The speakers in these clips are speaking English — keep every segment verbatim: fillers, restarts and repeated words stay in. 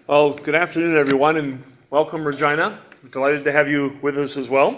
Well, good afternoon, everyone, and welcome, Regina. I'm delighted to have you with us as well.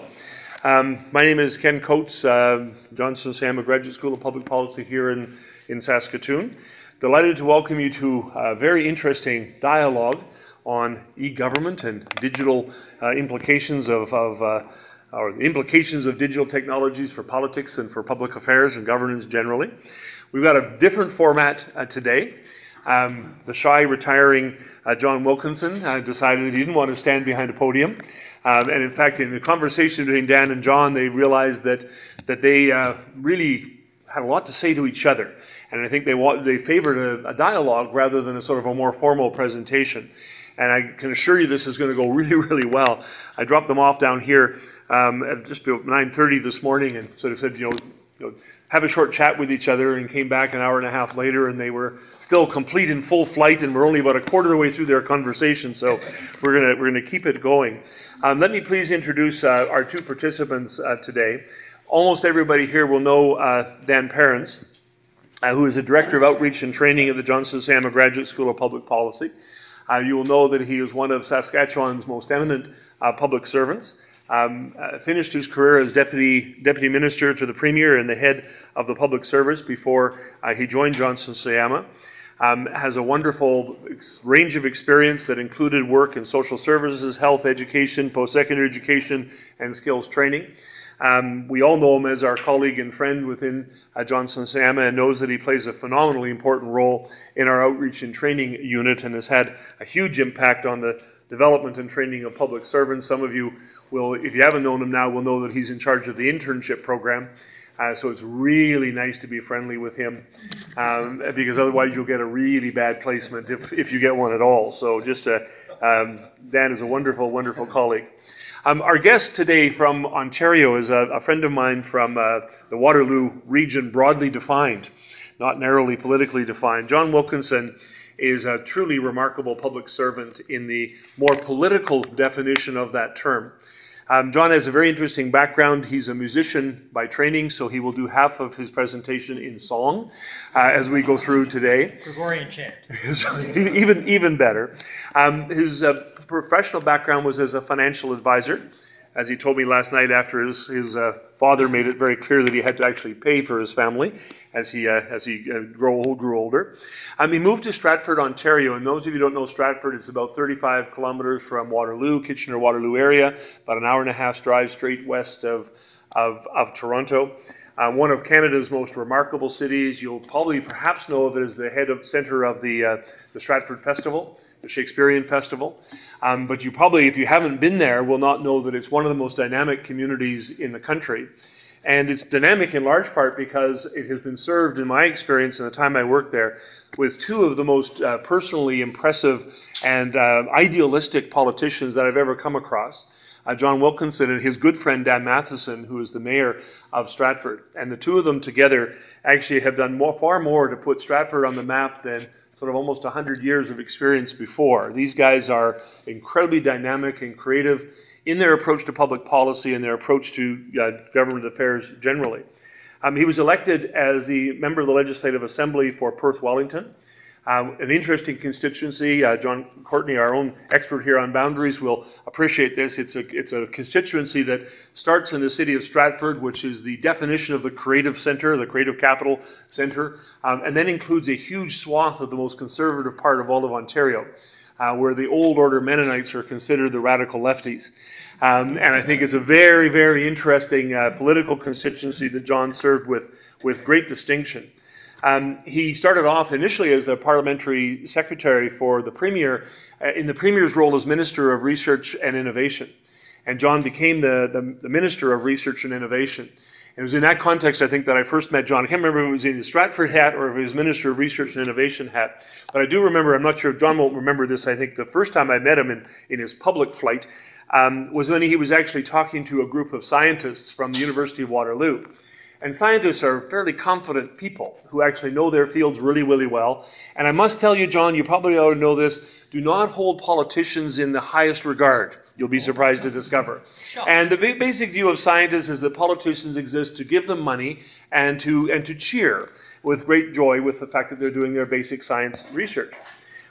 Um, my name is Ken Coates, uh, Johnson Sama Graduate School of Public Policy here in, in Saskatoon. Delighted to welcome you to a very interesting dialogue on e-government and digital uh, implications of, of uh, or the implications of digital technologies for politics and for public affairs and governance generally. We've got a different format uh, today. Um, the shy, retiring uh, John Wilkinson uh, decided that he didn't want to stand behind a podium. Um, and in fact, in the conversation between Dan and John, they realized that that they uh, really had a lot to say to each other. And I think they wa- they favored a, a dialogue rather than a sort of a more formal presentation. And I can assure you this is going to go really, really well. I dropped them off down here um, at just about nine thirty this morning and sort of said, you know, you know, have a short chat with each other, and came back an hour and a half later, and they were still complete in full flight, and we're only about a quarter of the way through their conversation, so we're gonna we're gonna keep it going. Um, let me please introduce uh, our two participants uh, today. Almost everybody here will know uh, Dan Perrins, uh, who is the Director of Outreach and Training at the Johnson Sama Graduate School of Public Policy. Uh, you will know that he is one of Saskatchewan's most eminent uh, public servants. Um, uh, finished his career as deputy deputy minister to the premier and the head of the public service before uh, he joined Johnson Sama. Um, has a wonderful ex- range of experience that included work in social services, health, education, post-secondary education, and skills training. Um, we all know him as our colleague and friend within uh, Johnson Sama, and knows that he plays a phenomenally important role in our outreach and training unit, and has had a huge impact on the development and training of public servants. Some of you will, if you haven't known him now, will know that he's in charge of the internship program. Uh, so it's really nice to be friendly with him, um, because otherwise you'll get a really bad placement if, if you get one at all. So just a, um, Dan is a wonderful, wonderful colleague. Um, our guest today from Ontario is a, a friend of mine from uh, the Waterloo region, broadly defined, not narrowly politically defined. John Wilkinson is a truly remarkable public servant in the more political definition of that term. Um, John has a very interesting background. He's a musician by training, so he will do half of his presentation in song uh, as we go through today. Gregorian chant. even, even better. Um, his uh, professional background was as a financial advisor. As he told me last night, after his, his uh, father made it very clear that he had to actually pay for his family as he uh, as he uh, grew, old, grew older. Um, he moved to Stratford, Ontario, and those of you who don't know Stratford, it's about thirty-five kilometers from Waterloo, Kitchener-Waterloo area, about an hour and a half drive straight west of, of, of Toronto. Uh, one of Canada's most remarkable cities. You'll probably perhaps know of it as the head of center of the, uh, the Stratford Festival, the Shakespearean Festival. Um, but you probably, if you haven't been there, will not know that it's one of the most dynamic communities in the country. And it's dynamic in large part because it has been served, in my experience in the time I worked there, with two of the most uh, personally impressive and uh, idealistic politicians that I've ever come across. Uh, John Wilkinson and his good friend Dan Matheson, who is the mayor of Stratford. And the two of them together actually have done more, far more to put Stratford on the map than sort of almost one hundred years of experience before. These guys are incredibly dynamic and creative in their approach to public policy and their approach to uh, government affairs generally. Um, he was elected as the member of the Legislative Assembly for Perth Wellington, um, an interesting constituency. Uh, John Courtney, our own expert here on boundaries, will appreciate this. It's a, it's a constituency that starts in the city of Stratford, which is the definition of the creative center, the creative capital center, um, and then includes a huge swath of the most conservative part of all of Ontario, uh, where the old order Mennonites are considered the radical lefties. Um, and I think it's a very, very interesting uh, political constituency that John served with, with great distinction. Um, he started off initially as the parliamentary secretary for the premier, uh, in the premier's role as Minister of Research and Innovation. And John became the, the, the Minister of Research and Innovation. And it was in that context, I think, that I first met John. I can't remember if it was in his Stratford hat or if it was Minister of Research and Innovation hat. But I do remember, I'm not sure if John won't remember this, I think the first time I met him in, in his public flight um, was when he was actually talking to a group of scientists from the University of Waterloo. And scientists are fairly confident people who actually know their fields really, really well. And I must tell you, John, you probably ought to know this, do not hold politicians in the highest regard. You'll be surprised to discover. And the basic view of scientists is that politicians exist to give them money and to and to cheer with great joy with the fact that they're doing their basic science research.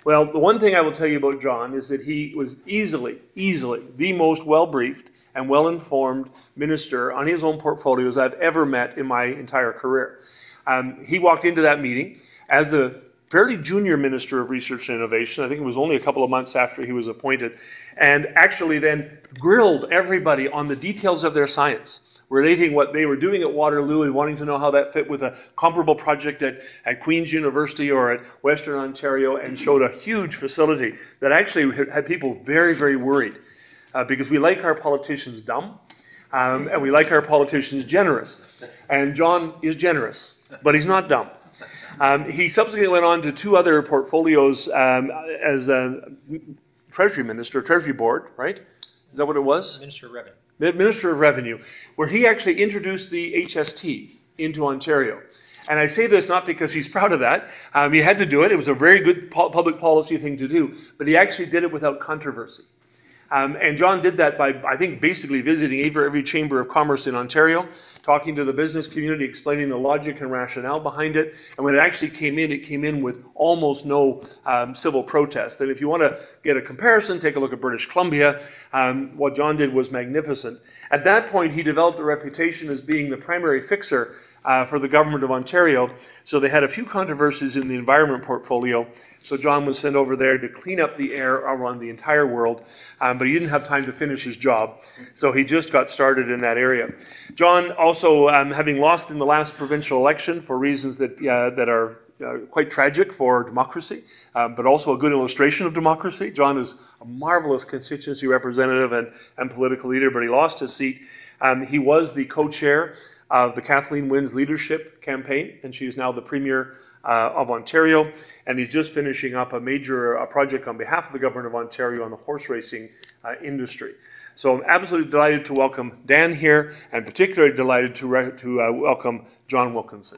Well, the one thing I will tell you about John is that he was easily, easily the most well-briefed and well-informed minister on his own portfolios I've ever met in my entire career. Um, he walked into that meeting as the fairly junior Minister of Research and Innovation. I think it was only a couple of months after he was appointed, and actually then grilled everybody on the details of their science, relating what they were doing at Waterloo and wanting to know how that fit with a comparable project at, at Queen's University or at Western Ontario, and showed a huge facility that actually had people very, very worried uh, because we like our politicians dumb um, and we like our politicians generous. And John is generous, but he's not dumb. Um, he subsequently went on to two other portfolios um, as a Treasury Minister, Treasury Board, right? Is that what it was? Minister of Revenue. Minister of Revenue, where he actually introduced the H S T into Ontario. And I say this not because he's proud of that. Um, he had to do it. It was a very good po- public policy thing to do. But he actually did it without controversy. Um, and John did that by, I think, basically visiting every, every chamber of commerce in Ontario, talking to the business community, explaining the logic and rationale behind it. And when it actually came in, it came in with almost no um, civil protest. And if you want to get a comparison, take a look at British Columbia. Um, what John did was magnificent. At that point, he developed a reputation as being the primary fixer uh, for the government of Ontario. So they had a few controversies in the environment portfolio. So John was sent over there to clean up the air around the entire world, um, but he didn't have time to finish his job, so he just got started in that area. John also, um, having lost in the last provincial election for reasons that uh, that are uh, quite tragic for democracy, um, but also a good illustration of democracy. John is a marvelous constituency representative and, and political leader, but he lost his seat. Um, he was the co-chair of the Kathleen Wynne's leadership campaign, and she is now the Premier Uh, of Ontario, and he's just finishing up a major uh, project on behalf of the Government of Ontario on the horse racing uh, industry. So I'm absolutely delighted to welcome Dan here, and particularly delighted to, re- to uh, welcome John Wilkinson.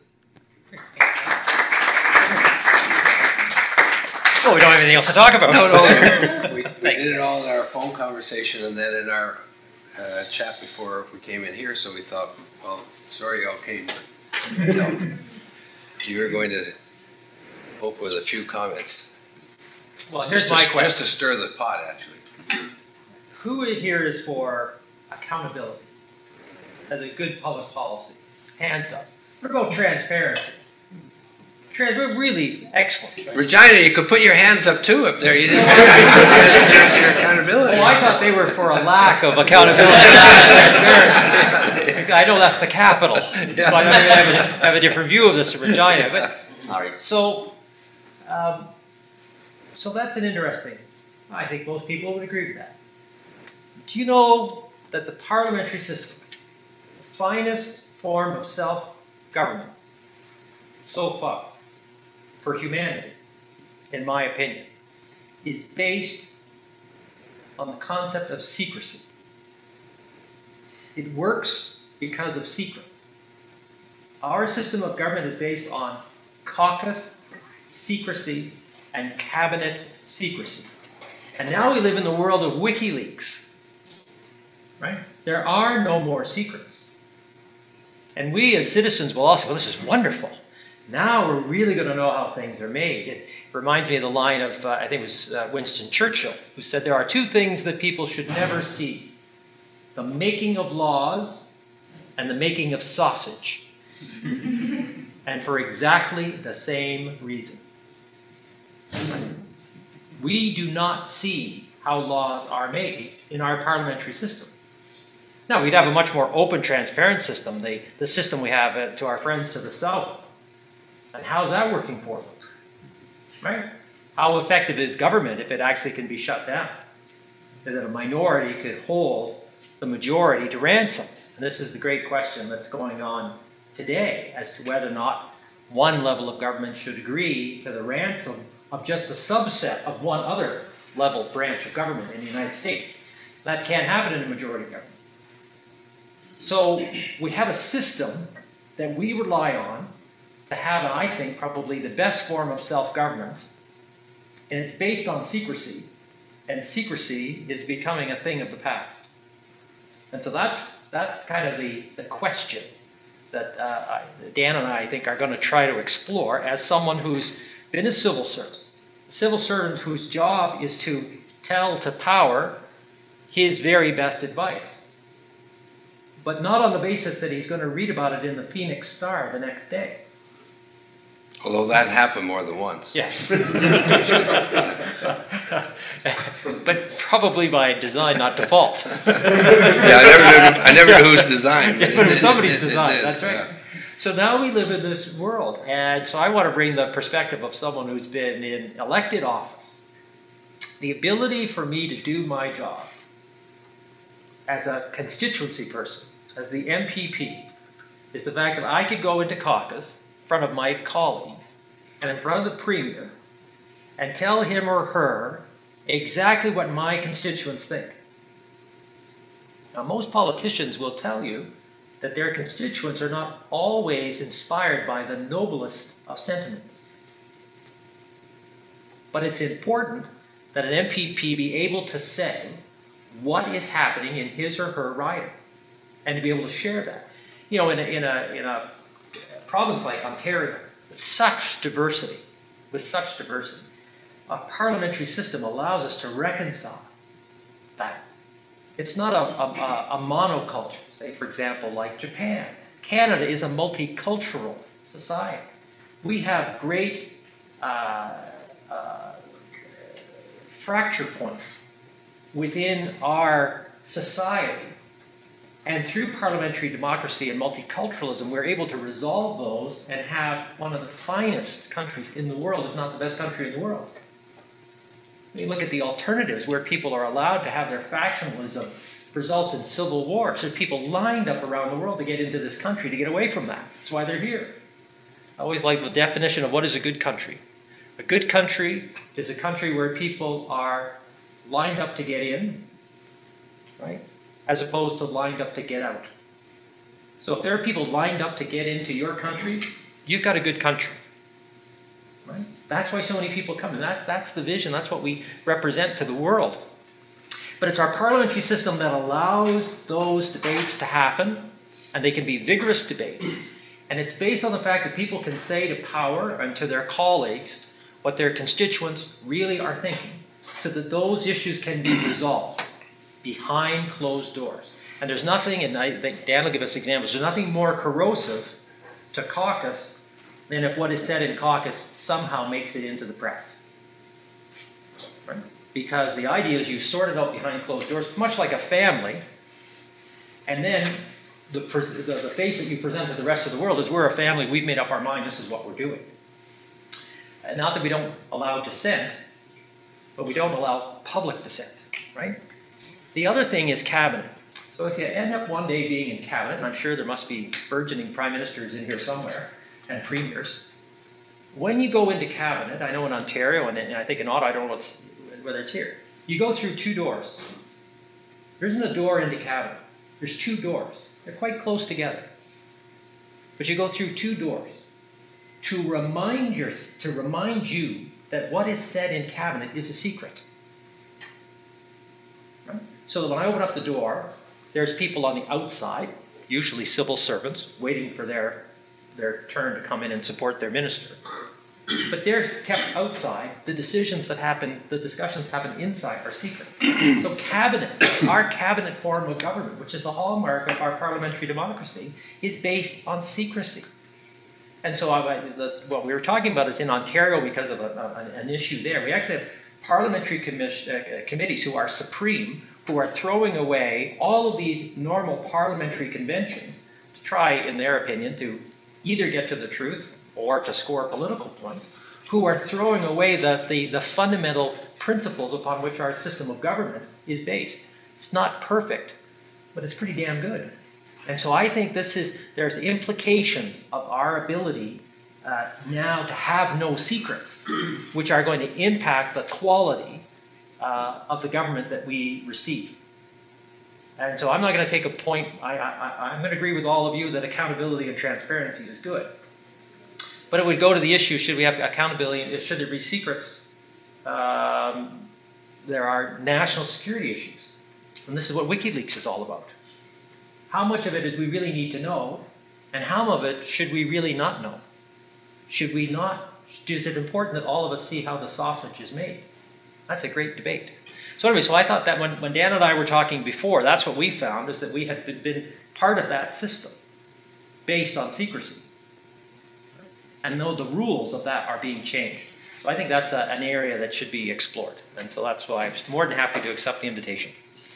Oh, we don't have anything else to talk about. No, no. we we did it all in our phone conversation and then in our uh, chat before we came in here, so we thought, well, sorry you all came. But, no. You were going to hope with a few comments. Well, here's just my to, question. Just to stir the pot, actually. Who here is for accountability as a good public policy? Hands up. What about transparency? Trans- we're really excellent. Right? Regina, you could put your hands up too up there. You didn't say there's your accountability. Oh, I thought they were for a lack of accountability and transparency. I know that's the capital, Yeah. so I know you have a, have a different view of this in Regina. But all right, so um, so that's an interesting. I think most people would agree with that. Do you know that the parliamentary system, the finest form of self-government so far for humanity, in my opinion, is based on the concept of secrecy? It works because of secrets. Our system of government is based on caucus secrecy and cabinet secrecy. And now we live in the world of WikiLeaks. Right? There are no more secrets. And we as citizens will also, well, this is wonderful. Now we're really going to know how things are made. It reminds me of the line of, uh, I think it was uh, Winston Churchill, who said there are two things that people should never see: the making of laws and the making of sausage. And for exactly the same reason. We do not see how laws are made in our parliamentary system. Now, we'd have a much more open, transparent system, the, the system we have uh, to our friends to the south. And how's that working for them? Right? How effective is government if it actually can be shut down? That a minority could hold the majority to ransom. And this is the great question that's going on today as to whether or not one level of government should agree to the ransom of just a subset of one other level branch of government in the United States. That can't happen in a majority government. So we have a system that we rely on to have, I think, probably the best form of self-governance. And it's based on secrecy. And secrecy is becoming a thing of the past. And so that's that's kind of the, the question that uh, Dan and I, I think, are going to try to explore as someone who's been a civil servant, civil servant whose job is to tell to power his very best advice, but not on the basis that he's going to read about it in the Phoenix Star the next day. Although that happened more than once. Yes. But probably by design, not default. Yeah, I never knew, I never knew whose design. It was somebody's design, did, that's right. yeah. So now we live in this world, and so I want to bring the perspective of someone who's been in elected office. The ability for me to do my job as a constituency person, as the M P P, is the fact that I could go into caucus in front of my colleagues and in front of the Premier and tell him or her exactly what my constituents think. Now, most politicians will tell you that their constituents are not always inspired by the noblest of sentiments. But it's important that an M P P be able to say what is happening in his or her riding and to be able to share that. You know, in a, in a, in a province like Ontario, with such diversity, with such diversity, a parliamentary system allows us to reconcile that. It's not a, a, a monoculture, say, for example, like Japan. Canada is a multicultural society. We have great uh, uh, fracture points within our society. And through parliamentary democracy and multiculturalism, we're able to resolve those and have one of the finest countries in the world, if not the best country in the world. You look at the alternatives where people are allowed to have their factionalism result in civil war. So people lined up around the world to get into this country, to get away from that. That's why they're here. I always like the definition of what is a good country. A good country is a country where people are lined up to get in, right? As opposed to lined up to get out. So if there are people lined up to get into your country, you've got a good country. Right? That's why so many people come, and that, that's the vision. That's what we represent to the world. But it's our parliamentary system that allows those debates to happen, and they can be vigorous debates. And it's based on the fact that people can say to power and to their colleagues what their constituents really are thinking, so that those issues can be resolved behind closed doors. And there's nothing, and I think Dan will give us examples, there's nothing more corrosive to caucus than if what is said in caucus somehow makes it into the press. Right? Because the idea is you sort it out behind closed doors, much like a family, and then the, the, the face that you present to the rest of the world is we're a family, we've made up our mind, this is what we're doing. And not that we don't allow dissent, but we don't allow public dissent, right? The other thing is cabinet. So if you end up one day being in cabinet, and I'm sure there must be burgeoning prime ministers in here somewhere, and premiers, when you go into cabinet, I know in Ontario, and, and I think in Ottawa, I don't know what's, whether it's here, you go through two doors. There isn't a door into cabinet. There's two doors. They're quite close together. But you go through two doors to remind, your, to remind you that what is said in cabinet is a secret. Right? So that when I open up the door, there's people on the outside, usually civil servants, waiting for their, their turn to come in and support their minister. But they're kept outside. The decisions that happen, the discussions happen inside are secret. So cabinet, our cabinet form of government, which is the hallmark of our parliamentary democracy, is based on secrecy. And so I, the, what we were talking about is in Ontario, because of a, a, an issue there, we actually have parliamentary commission, uh, committees who are supreme, who are throwing away all of these normal parliamentary conventions to try, in their opinion, to either get to the truth or to score political points, who are throwing away the, the, the fundamental principles upon which our system of government is based. It's not perfect, but it's pretty damn good. And so I think this is, there's implications of our ability uh, now to have no secrets, which are going to impact the quality uh, of the government that we receive. And so I'm not going to take a point, I, I, I'm going to agree with all of you that accountability and transparency is good. But it would go to the issue, should we have accountability, should there be secrets? Um, there are national security issues. And this is what WikiLeaks is all about. How much of it do we really need to know? And how much of it should we really not know? Should we not is it important that all of us see how the sausage is made? That's a great debate. So anyway, so I thought that when, when Dan and I were talking before, that's what we found, is that we had been, been part of that system based on secrecy. And know the rules of that are being changed. So I think that's a, an area that should be explored. And so that's why I was more than happy to accept the invitation.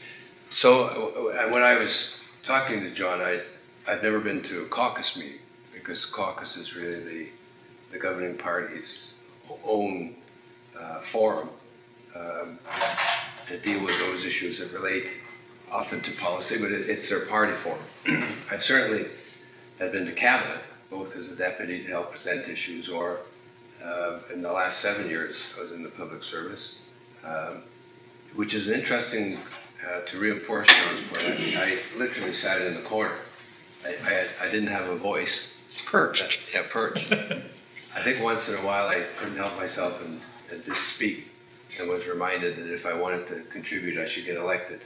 So uh, when I was talking to John, I, I've never been to a caucus meeting, because caucus is really the, the governing party's own uh, forum um, to deal with those issues that relate often to policy, but it, it's their party forum. I've certainly have been to cabinet, both as a deputy to help present issues, or uh, in the last seven years I was in the public service, um, which is interesting uh, to reinforce John's point. I, I literally sat in the corner. I, I, had, I didn't have a voice. Perched. Yeah, perched. I think once in a while I couldn't help myself and, and just speak, and was reminded that if I wanted to contribute, I should get elected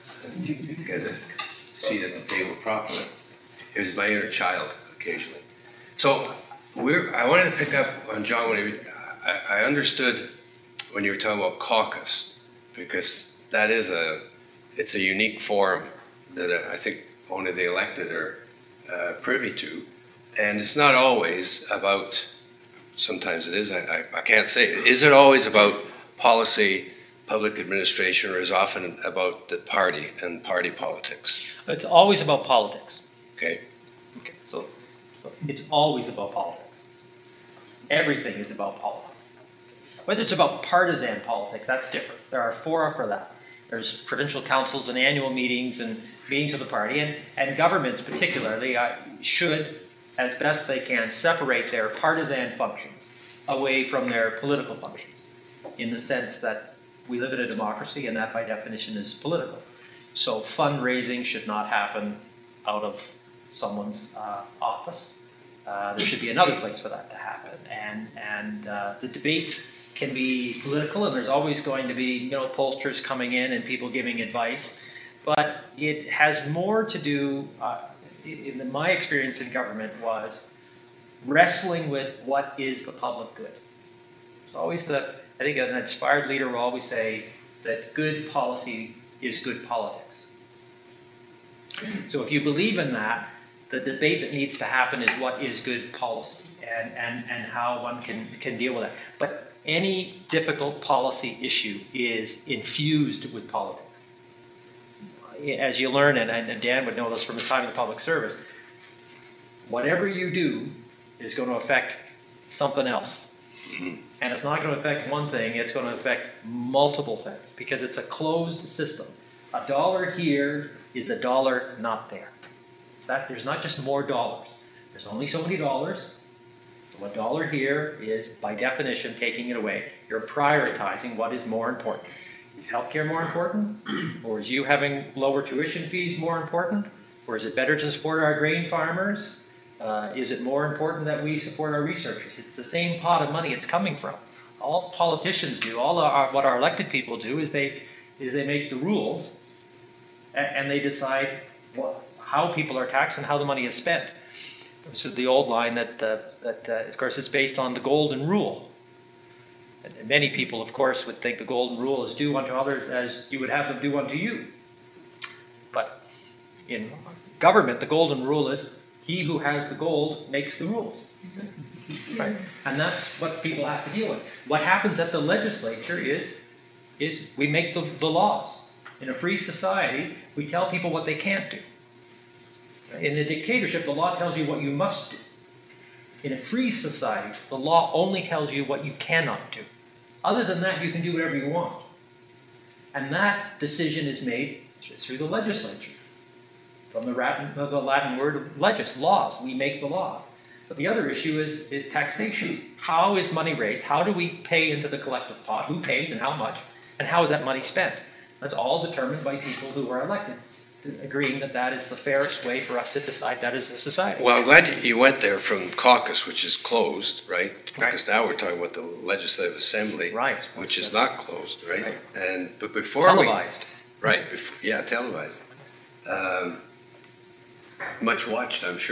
and get a seat at the table properly. It was my inner child occasionally. So we're, I wanted to pick up on John when he, I, I understood when you were talking about caucus, because that is a, it's a unique forum that I think only the elected are uh, privy to. And it's not always about, sometimes it is, I, I, I can't say, is it always about policy, public administration, or is it often about the party and party politics? It's always about politics. Okay. Okay. So, so it's always about politics. Everything is about politics. Whether it's about partisan politics, that's different. There are fora for that. There's provincial councils and annual meetings and meetings of the party, and, and governments particularly uh, should, as best they can, separate their partisan functions away from their political functions, in the sense that we live in a democracy, and that by definition is political. So fundraising should not happen out of someone's uh, office. Uh, there should be another place for that to happen. And, and uh, the debates can be political, and there's always going to be, you know, pollsters coming in and people giving advice. But it has more to do, uh, in my experience in government, was wrestling with what is the public good. It's always the, I think an inspired leader will always say that good policy is good politics. So if you believe in that, the debate that needs to happen is what is good policy, and, and, and how one can, can deal with that. But any difficult policy issue is infused with politics. As you learn, and, and Dan would know this from his time in the public service, whatever you do is going to affect something else. And it's not going to affect one thing, it's going to affect multiple things, because it's a closed system. A dollar here is a dollar not there. It's that there's not just more dollars. There's only so many dollars. So a dollar here is, by definition, taking it away. You're prioritizing what is more important. Is healthcare more important? Or is you having lower tuition fees more important? Or is it better to support our grain farmers? Uh, is it more important that we support our researchers? It's the same pot of money it's coming from. All politicians do, all our, what our elected people do, is they is they make the rules, and, and they decide what, how people are taxed and how the money is spent. This is the old line that, uh, that uh, of course, is based on the golden rule. And, and many people, of course, would think the golden rule is do unto others as you would have them do unto you. But in government, the golden rule is he who has the gold makes the rules. Right? And that's what people have to deal with. What happens at the legislature is, is we make the, the laws. In a free society, we tell people what they can't do. In a dictatorship, the law tells you what you must do. In a free society, the law only tells you what you cannot do. Other than that, you can do whatever you want. And that decision is made through the legislature. From the Latin, the Latin word legis, laws. We make the laws. But the other issue is, is taxation. How is money raised? How do we pay into the collective pot? Who pays and how much? And how is that money spent? That's all determined by people who are elected, agreeing that that is the fairest way for us to decide that as a society. Well, I'm glad you went there from caucus, which is closed, right? Because right. Now we're talking about the Legislative Assembly, right. which That's is not closed, right? right? And but before televised, we, right? Before, yeah, televised. Um, much watched, I'm sure.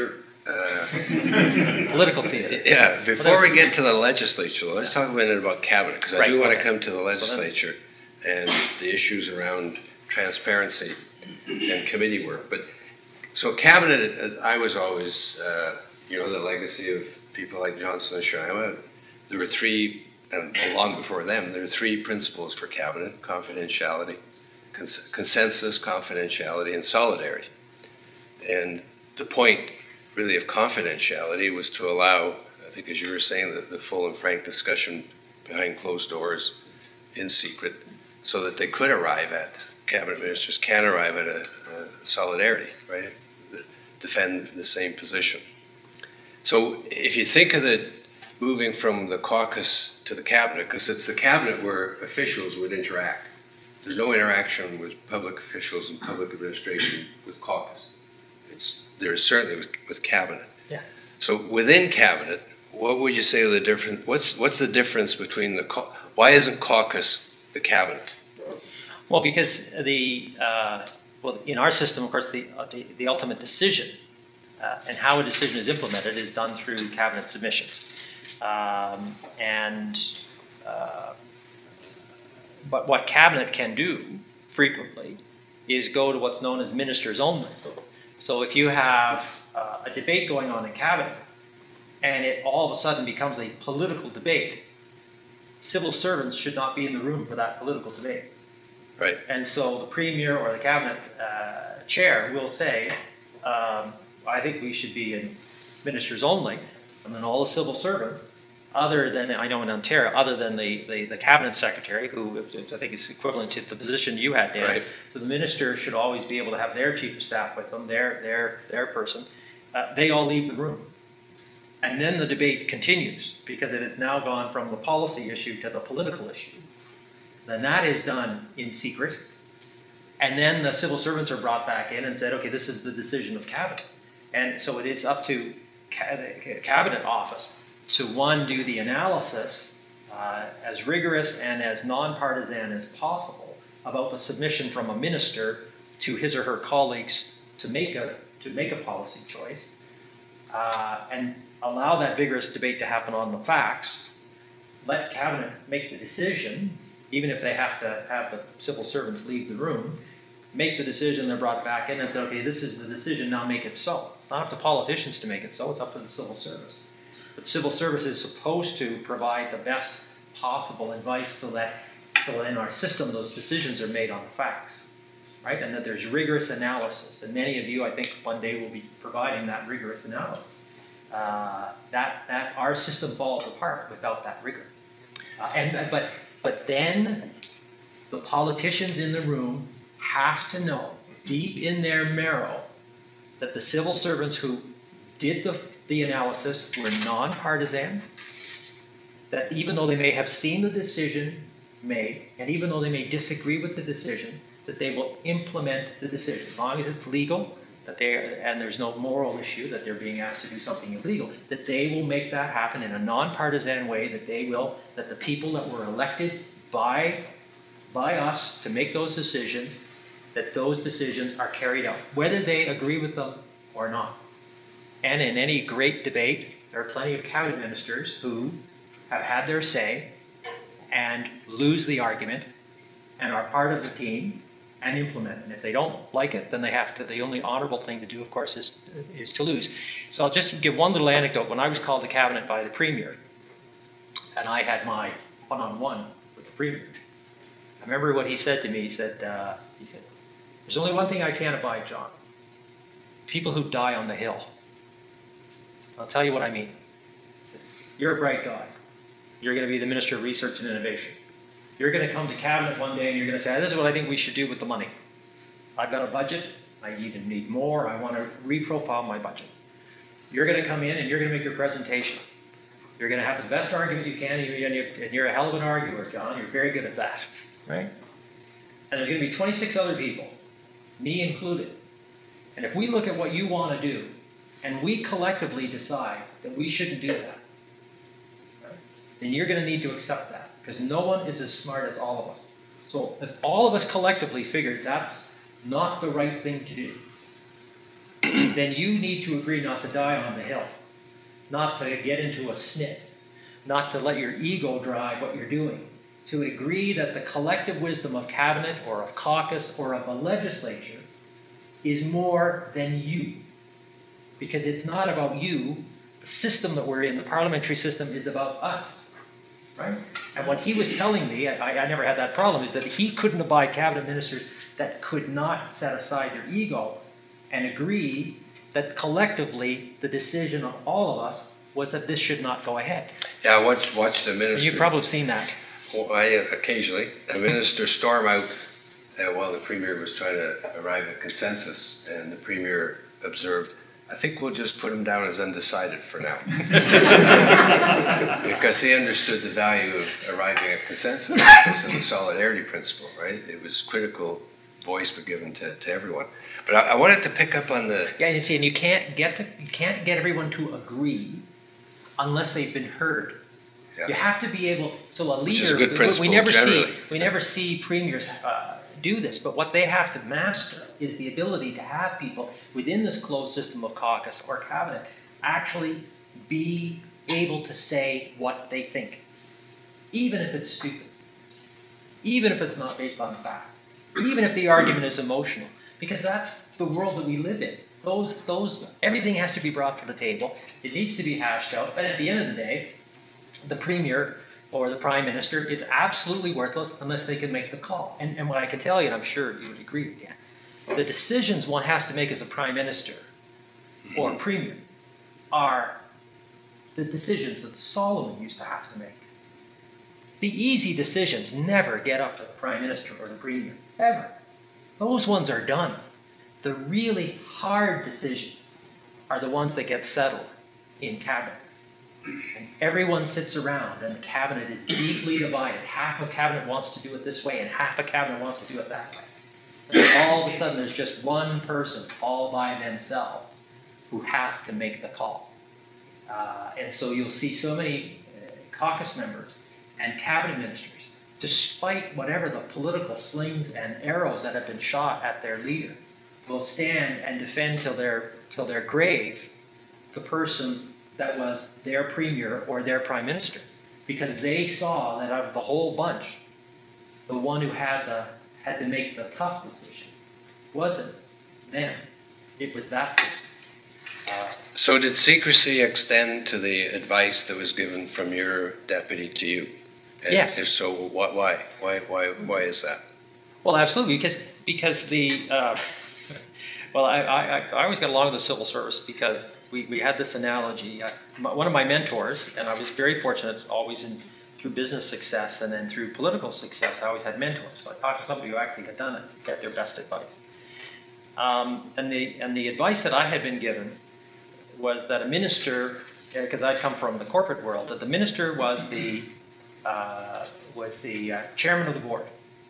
Uh, Political theater. Yeah, before we get to the legislature, let's talk a minute about cabinet, because I Right, do want to okay. come to the legislature and the issues around transparency and committee work. But so cabinet, as I was always, uh, you know, the legacy of people like Johnson and Shyama. There were three, and long before them, there were three principles for cabinet: confidentiality, cons- consensus, confidentiality, and solidarity. And the point really of confidentiality was to allow, I think as you were saying, the, the full and frank discussion behind closed doors in secret, so that they could arrive at, cabinet ministers can arrive at a, a solidarity, right? Defend the same position. So if you think of the moving from the caucus to the cabinet, because it's the cabinet where officials would interact. There's no interaction with public officials and public administration with caucus. It's there is certainly with, with cabinet. Yeah. So within cabinet, what would you say are the different? What's what's the difference between the cau- why isn't caucus the cabinet? Well, because the uh, well, in our system, of course, the uh, the, the ultimate decision uh, and how a decision is implemented is done through cabinet submissions, um, and uh, but what cabinet can do frequently is go to what's known as ministers only. So if you have uh, a debate going on in cabinet, and it all of a sudden becomes a political debate, civil servants should not be in the room for that political debate. Right. And so the premier or the cabinet uh, chair will say, um, I think we should be in ministers only, and then all the civil servants, other than, I know in Ontario, other than the, the, the cabinet secretary, who I think is equivalent to the position you had, Dan. Right. So the minister should always be able to have their chief of staff with them, their, their, their person. Uh, they all leave the room. And then the debate continues, because it has now gone from the policy issue to the political issue. Then that is done in secret. And then the civil servants are brought back in and said, okay, this is the decision of cabinet. And so it is up to ca- the cabinet office to, one, do the analysis uh, as rigorous and as nonpartisan as possible about the submission from a minister to his or her colleagues to make a, to make a policy choice, uh, and allow that vigorous debate to happen on the facts, let cabinet make the decision, even if they have to have the civil servants leave the room, make the decision, they're brought back in and say, okay, this is the decision, now make it so. It's not up to politicians to make it so, it's up to the civil service. But civil service is supposed to provide the best possible advice so that, so that in our system those decisions are made on the facts, right? And that there's rigorous analysis. And many of you, I think, one day will be providing that rigorous analysis. Uh, that, that our system falls apart without that rigor. Uh, and but but then the politicians in the room have to know deep in their marrow that the civil servants who did the, the analysis were nonpartisan, that even though they may have seen the decision made, and even though they may disagree with the decision, that they will implement the decision, as long as it's legal, that they are, and there's no moral issue that they're being asked to do something illegal, that they will make that happen in a nonpartisan way, that they will, that the people that were elected by, by us to make those decisions, that those decisions are carried out, whether they agree with them or not. And in any great debate, there are plenty of cabinet ministers who have had their say and lose the argument and are part of the team and implement it. And if they don't like it, then they have to, the only honorable thing to do, of course, is, is to lose. So I'll just give one little anecdote. When I was called to cabinet by the premier, and I had my one-on-one with the premier, I remember what he said to me. He said, uh, he said, there's only one thing I can't abide, John. People who die on the Hill. I'll tell you what I mean. You're a bright guy. You're going to be the Minister of Research and Innovation. You're going to come to cabinet one day and you're going to say, this is what I think we should do with the money. I've got a budget. I even need more. I want to reprofile my budget. You're going to come in and you're going to make your presentation. You're going to have the best argument you can, and you're a hell of an arguer, John. You're very good at that, right? And there's going to be twenty-six other people, me included. And if we look at what you want to do, and we collectively decide that we shouldn't do that, right, then you're going to need to accept that, because no one is as smart as all of us. So if all of us collectively figured that's not the right thing to do, then you need to agree not to die on the hill, not to get into a snit, not to let your ego drive what you're doing, to agree that the collective wisdom of cabinet or of caucus or of a legislature is more than you. Because it's not about you. The system that we're in, the parliamentary system, is about us. Right? And what he was telling me, I, I never had that problem, is that he couldn't abide cabinet ministers that could not set aside their ego and agree that collectively the decision of all of us was that this should not go ahead. Yeah, I watched, watched the minister. And you've probably seen that. Well, I uh, occasionally, a minister storm out uh, while the Premier was trying to arrive at consensus, and the Premier observed, I think we'll just put him down as undecided for now. Because he understood the value of arriving at consensus because of the solidarity principle, right? It was critical voice but given to, to everyone. But I, I wanted to pick up on the... Yeah, you see, and you can't get to, you can't get everyone to agree unless they've been heard. Yeah. You have to be able, so a leader, Which is a good principle, we never generally. see, we never see premiers uh, do this, but what they have to master is the ability to have people within this closed system of caucus or cabinet actually be able to say what they think, even if it's stupid, even if it's not based on fact, even if the argument is emotional, because that's the world that we live in. Those, those, everything has to be brought to the table. It needs to be hashed out, but at the end of the day, the Premier or the Prime Minister is absolutely worthless unless they can make the call. And, and what I can tell you, and I'm sure you would agree with me, the decisions one has to make as a Prime Minister or Premier are the decisions that Solomon used to have to make. The easy decisions never get up to the Prime Minister or the Premier, ever. Those ones are done. The really hard decisions are the ones that get settled in cabinet. And everyone sits around, and the cabinet is deeply divided. Half of cabinet wants to do it this way, and half of cabinet wants to do it that way. And then all of a sudden, there's just one person all by themselves who has to make the call. Uh, and so you'll see so many uh, caucus members and cabinet ministers, despite whatever the political slings and arrows that have been shot at their leader, will stand and defend till their till their grave the person that was their Premier or their Prime Minister, because they saw that out of the whole bunch, the one who had the had to make the tough decision wasn't them; it was that person. Uh, so, did secrecy extend to the advice that was given from your deputy to you? And yes. If so, what, why? Why? Why? Why is that? Well, absolutely, because because the uh, well, I, I I always got along with the civil service because we, we had this analogy. I, one of my mentors, and I was very fortunate, always in through business success and then through political success, I always had mentors. So I talked to somebody who actually had done it, get their best advice. Um, and the and the advice that I had been given was that a minister, because I'd come from the corporate world, that the minister was the uh, was the uh, chairman of the board.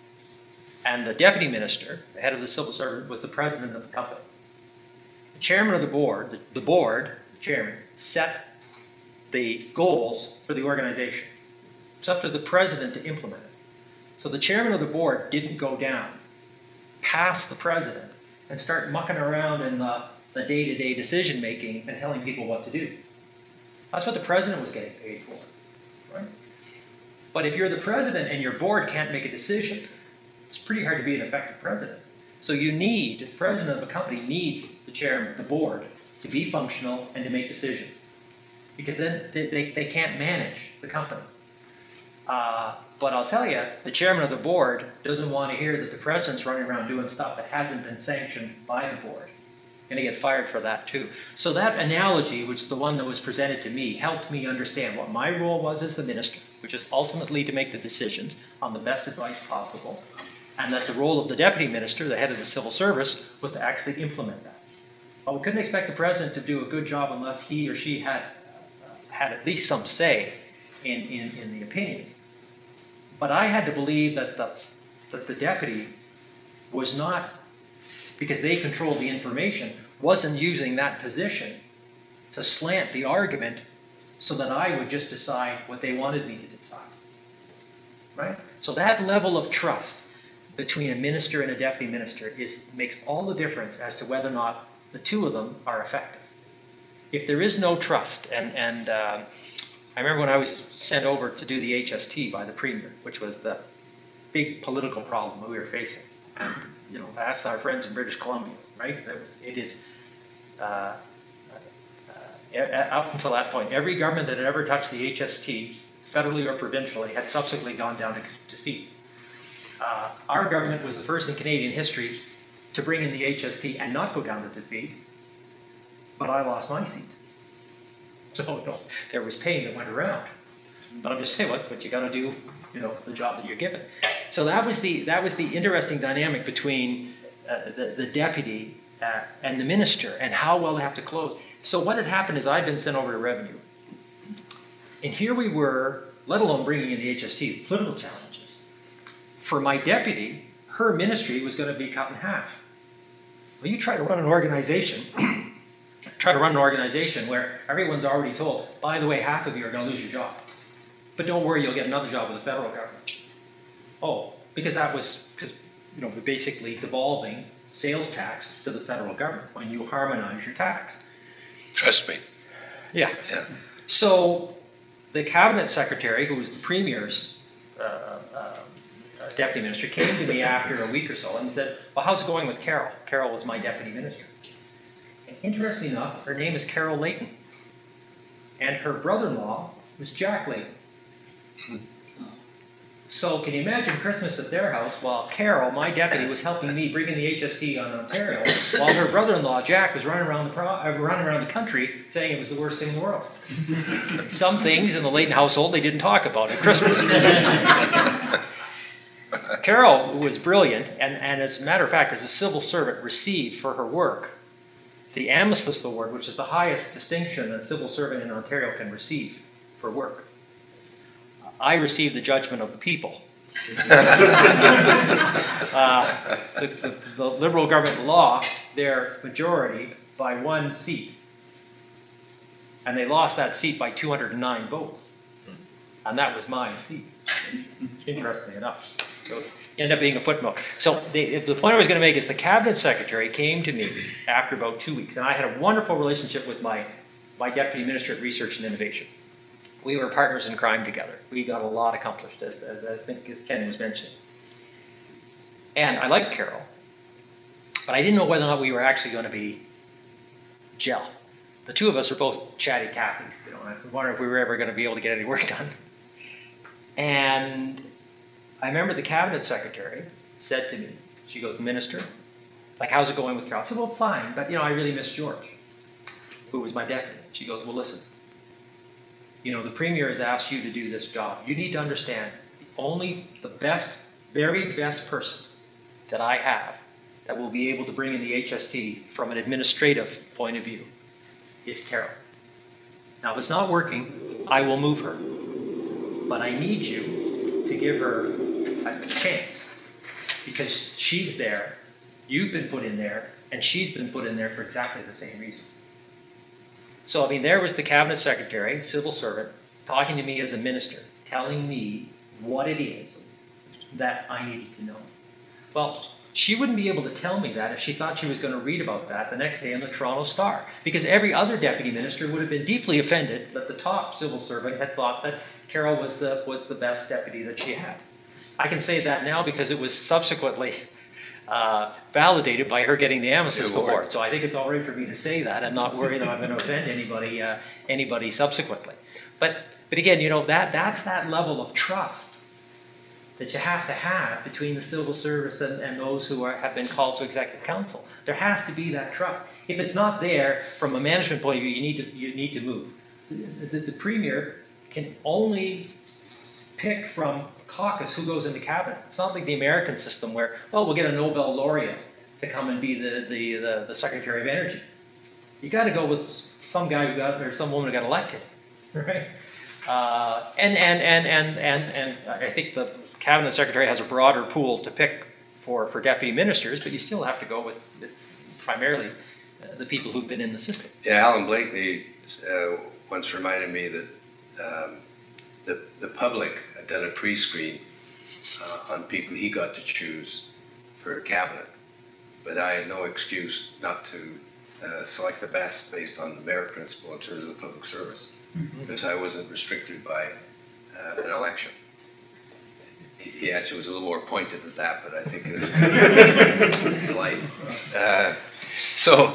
And the deputy minister, the head of the civil service, was the president of the company. The chairman of the board, the, the board, the chairman, set the goals for the organization. It's up to the president to implement it. So the chairman of the board didn't go down past the president and start mucking around in the, the day-to-day decision making and telling people what to do. That's what the president was getting paid for, right? But if you're the president and your board can't make a decision, it's pretty hard to be an effective president. So you need, the president of a company needs the chairman, the board, to be functional and to make decisions. Because then they, they, they can't manage the company. Uh, but I'll tell you, the chairman of the board doesn't want to hear that the president's running around doing stuff that hasn't been sanctioned by the board. Going to get fired for that too. So that analogy, which is the one that was presented to me, helped me understand what my role was as the minister, which is ultimately to make the decisions on the best advice possible, and that the role of the deputy minister, the head of the civil service, was to actually implement that. But we couldn't expect the president to do a good job unless he or she had uh, had at least some say in, in, in the opinions. But I had to believe that the, that the deputy was not, because they controlled the information, wasn't using that position to slant the argument so that I would just decide what they wanted me to decide. Right? So that level of trust between a minister and a deputy minister is makes all the difference as to whether or not the two of them are effective. If there is no trust, and, and uh, I remember when I was sent over to do the H S T by the Premier, which was the big political problem that we were facing. And, you know, ask our friends in British Columbia, right? There was, it is, uh, uh, up until that point, every government that had ever touched the H S T, federally or provincially, had subsequently gone down to defeat. Uh, our government was the first in Canadian history to bring in the H S T and not go down to defeat, but I lost my seat. So no, there was pain that went around. But I'm just saying, what, what you got to do, you know, the job that you're given. So that was the that was the interesting dynamic between uh, the the deputy uh, and the minister, and how well they have to close. So what had happened is I'd been sent over to revenue, and here we were, let alone bringing in the H S T, political challenges. For my deputy, her ministry was going to be cut in half. Well, you try to run an organization. Try to run an organization where everyone's already told, by the way, half of you are going to lose your job. But don't worry, you'll get another job with the federal government. Oh, because that was, because, you know, we're basically devolving sales tax to the federal government when you harmonize your tax. Trust me. Yeah. Yeah. So the cabinet secretary, who was the premier's uh, uh, deputy minister, came to me after a week or so and said, well, how's it going with Carol? Carol was my deputy minister. And interestingly enough, her name is Carol Layton. And her brother-in-law was Jack Layton. So can you imagine Christmas at their house while Carol, my deputy, was helping me bring in the H S T on Ontario, while her brother-in-law, Jack, was running around the pro- uh, running around the country saying it was the worst thing in the world. Some things in the Layton household they didn't talk about at Christmas. Carol was brilliant, and, and as a matter of fact, as a civil servant, received for her work the Amistad Award, which is the highest distinction a civil servant in Ontario can receive for work. I received the judgment of the people. uh, the, the, the Liberal government lost their majority by one seat. And they lost that seat by two hundred nine votes. And that was my seat, interestingly enough. So it ended up being a footnote. So the, the point I was going to make is the cabinet secretary came to me after about two weeks. And I had a wonderful relationship with my, my deputy minister at Research and Innovation. We were partners in crime together. We got a lot accomplished, as, as, as I think as Ken was mentioning. And I liked Carol, but I didn't know whether or not we were actually going to be gel. The two of us were both chatty Cathy's, you know, and I wondered if we were ever going to be able to get any work done. And I remember the cabinet secretary said to me, she goes, Minister, like, how's it going with Carol? I said, well, fine, but, you know, I really miss George, who was my deputy. She goes, well, listen. You know, the Premier has asked you to do this job. You need to understand, only the best, very best person that I have that will be able to bring in the H S T from an administrative point of view is Carol. Now, if it's not working, I will move her. But I need you to give her a chance, because she's there, you've been put in there, and she's been put in there for exactly the same reason. So, I mean, there was the cabinet secretary, civil servant, talking to me as a minister, telling me what it is that I needed to know. Well, she wouldn't be able to tell me that if she thought she was going to read about that the next day in the Toronto Star, because every other deputy minister would have been deeply offended that the top civil servant had thought that Carol was the, was the best deputy that she had. I can say that now because it was subsequently Uh, validated by her getting the Amistad Award. So I think it's all right for me to say that and not worry that I'm going to offend anybody uh, anybody subsequently. But but again, you know, that that's that level of trust that you have to have between the civil service and, and those who are, have been called to executive council. There has to be that trust. If it's not there from a management point of view, you need to you need to move. The, the, the Premier can only pick from caucus who goes into cabinet. It's not like the American system where, well, we'll get a Nobel laureate to come and be the, the, the, the Secretary of Energy. You got to go with some guy who got, or some woman who got elected, right? Uh, and, and, and, and, and, and I think the cabinet secretary has a broader pool to pick for, for deputy ministers, but you still have to go with, with primarily uh, the people who've been in the system. Yeah, Alan Blakely uh, once reminded me that um, the, the public had done a pre-screen uh, on people he got to choose for a cabinet, but I had no excuse not to uh, select the best based on the merit principle in terms of the public service, mm-hmm. because I wasn't restricted by uh, an election. He, he actually was a little more pointed than that, but I think it was polite. Uh, so,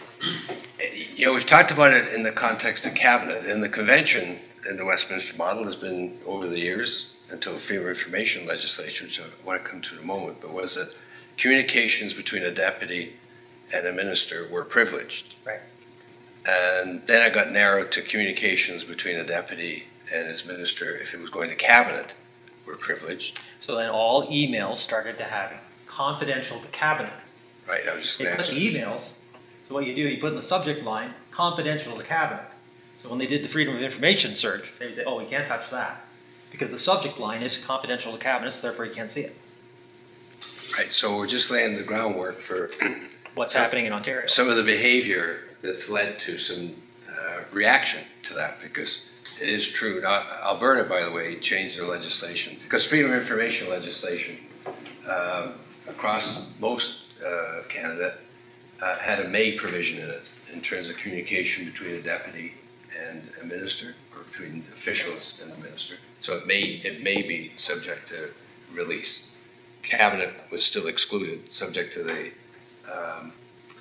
you know, we've talked about it in the context of cabinet, and the convention in the Westminster model has been over the years until freedom of information legislation, which I want to come to in a moment, but was that communications between a deputy and a minister were privileged. Right. And then it got narrowed to communications between a deputy and his minister, if it was going to cabinet, were privileged. So then all emails started to have confidential to cabinet. Right, I was just They going to put answer. the emails, so what you do, you put in the subject line, confidential to cabinet. So when they did the freedom of information search, they would say, oh, we can't touch that. Because the subject line is confidential to cabinet, so therefore you can't see it. Right, so we're just laying the groundwork for What's happening in Ontario. some of the behavior that's led to some uh, reaction to that, because it is true. Now, Alberta, by the way, changed their legislation, because freedom of information legislation um, across most uh, of Canada uh, had a may provision in it in terms of communication between a deputy and a minister, or between officials and the minister. So it may it may be subject to release. Cabinet was still excluded, subject to the um,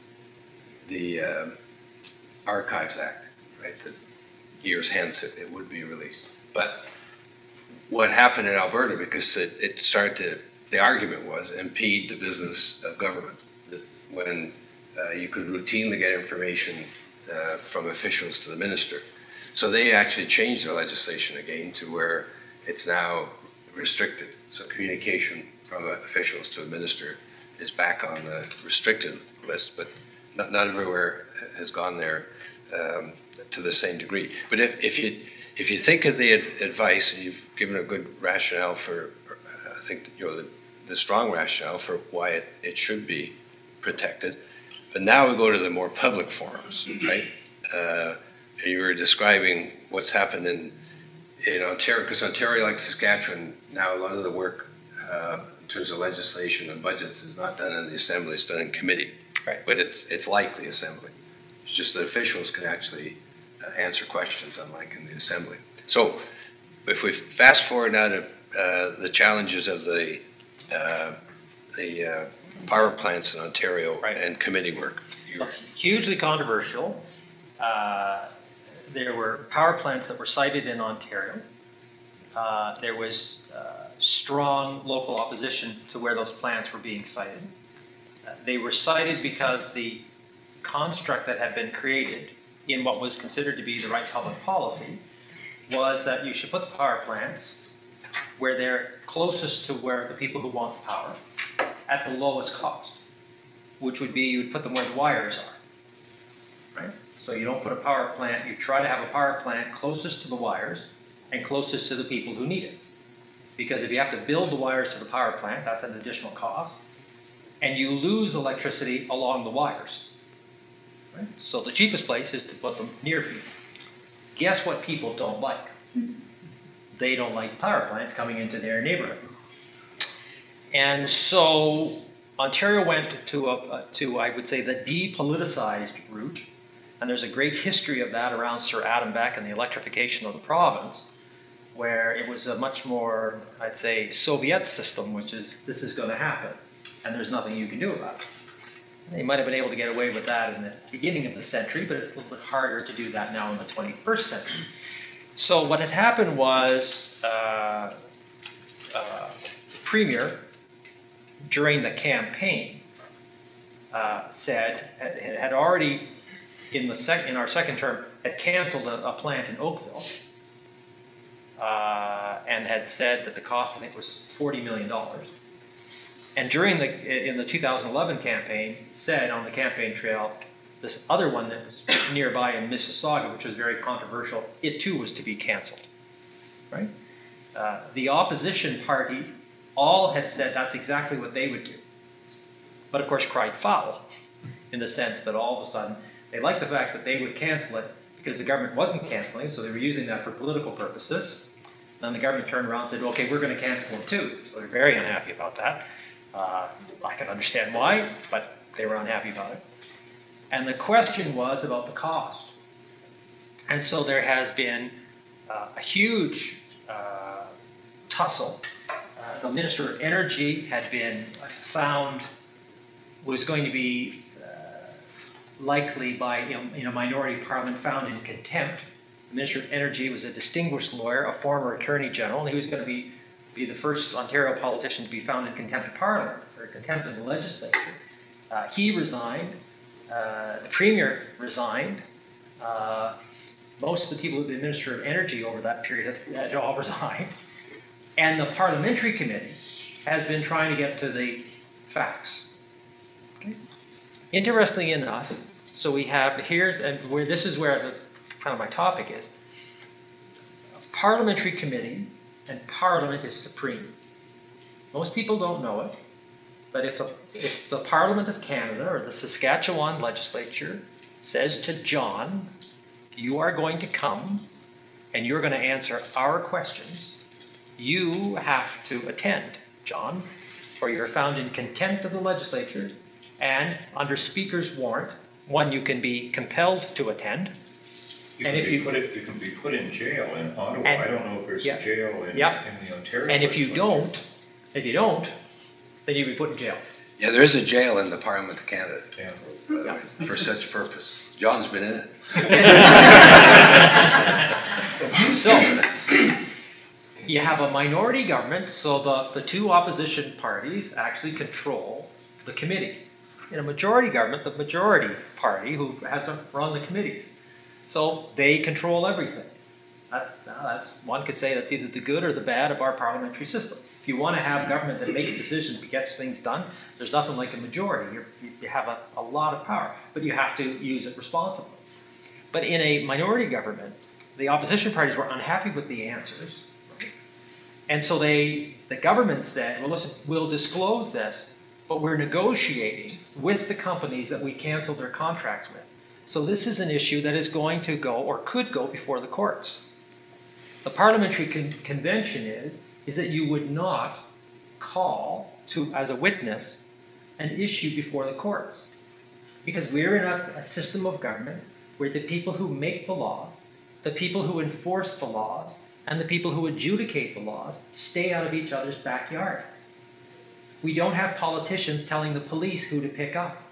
the um, Archives Act, right? That years hence it, it would be released. But what happened in Alberta, because it, it started to, the argument was impede the business of government. That when uh, you could routinely get information uh, from officials to the minister. So they actually changed their legislation again to where it's now restricted. So communication from officials to a minister is back on the restricted list, but not, not everywhere has gone there um, to the same degree. But if, if you if you think of the ad- advice, and you've given a good rationale for, I think you know the, the strong rationale for why it, it should be protected. But now we go to the more public forums, right? Uh, you were describing what's happened in in Ontario, because Ontario, like Saskatchewan, now a lot of the work uh, in terms of legislation and budgets is not done in the Assembly; it's done in committee. Right. But it's it's like the Assembly. It's just that officials can actually uh, answer questions, unlike in the Assembly. So, if we fast forward now to uh, the challenges of the uh, the uh, power plants in Ontario, right. and committee work. So, hugely controversial. Uh, there were power plants that were sited in Ontario. Uh, there was uh, strong local opposition to where those plants were being sited. Uh, they were cited because the construct that had been created in what was considered to be the right public policy was that you should put the power plants where they're closest to where the people who want the power at the lowest cost, which would be you'd put them where the wires are, right? So you don't put a power plant, you try to have a power plant closest to the wires and closest to the people who need it. Because if you have to build the wires to the power plant, that's an additional cost. And you lose electricity along the wires. Right? So the cheapest place is to put them near people. Guess what people don't like? They don't like power plants coming into their neighborhood. And so Ontario went to, a, to I would say, the depoliticized route. And there's a great history of that around Sir Adam Beck and the electrification of the province, where it was a much more, I'd say, Soviet system, which is, this is going to happen, and there's nothing you can do about it. They might have been able to get away with that in the beginning of the century, but it's a little bit harder to do that now in the twenty-first century. So what had happened was, uh, uh, Premier, during the campaign, uh, said, had, had already, in the sec- in our second term, had canceled a, a plant in Oakville, uh, and had said that the cost, I think, was forty million dollars. And during the, in the two thousand eleven campaign, said on the campaign trail, this other one that was nearby in Mississauga, which was very controversial, it too was to be canceled, right? Uh, the opposition parties all had said that's exactly what they would do. But of course cried foul, in the sense that all of a sudden, they liked the fact that they would cancel it because the government wasn't canceling, so they were using that for political purposes. And then the government turned around and said, okay, we're going to cancel it too. So they're very unhappy about that. Uh, I can understand why, but they were unhappy about it. And the question was about the cost. And so there has been uh, a huge uh, tussle. Uh, the Minister of Energy had been found, was going to be uh, likely by in, in a minority parliament found in contempt. The Minister of Energy was a distinguished lawyer, a former Attorney General, and he was going to be, be the first Ontario politician to be found in contempt of Parliament, or contempt of the legislature. Uh, he resigned. Uh, the Premier resigned. Uh, most of the people who have been Minister of Energy over that period have, had all resigned. And the Parliamentary Committee has been trying to get to the facts. Okay. Interestingly enough, so we have here, and where this is where the kind of my topic is, Parliamentary Committee and Parliament is supreme. Most people don't know it, but if, a, if the Parliament of Canada or the Saskatchewan legislature says to John, you are going to come and you're going to answer our questions, you have to attend, John, or you're found in contempt of the legislature, and under Speaker's warrant, one, you can be compelled to attend. You and can if be you put it, you can be put in jail in Ottawa. And, I don't know if there's yeah, a jail in, yeah. in the Ontario. And if you legislature. don't, if you don't, then you be put in jail. Yeah, there is a jail in the Parliament of Canada Yeah. Yeah. for such purpose. John's been in it. So, you have a minority government, so the, the two opposition parties actually control the committees. In a majority government, the majority party who has to run the committees. So they control everything. That's, that's one could say that's either the good or the bad of our parliamentary system. If you want to have government that makes decisions, that gets things done, there's nothing like a majority. You're, you have a, a lot of power, but you have to use it responsibly. But in a minority government, the opposition parties were unhappy with the answers. Right? And so they, the government said, well, listen, we'll disclose this, but we're negotiating with the companies that we canceled their contracts with. So this is an issue that is going to go, or could go, before the courts. The parliamentary con convention is, is that you would not call to, as a witness, an issue before the courts. Because we're in a, a system of government where the people who make the laws, the people who enforce the laws, and the people who adjudicate the laws stay out of each other's backyard. We don't have politicians telling the police who to pick up.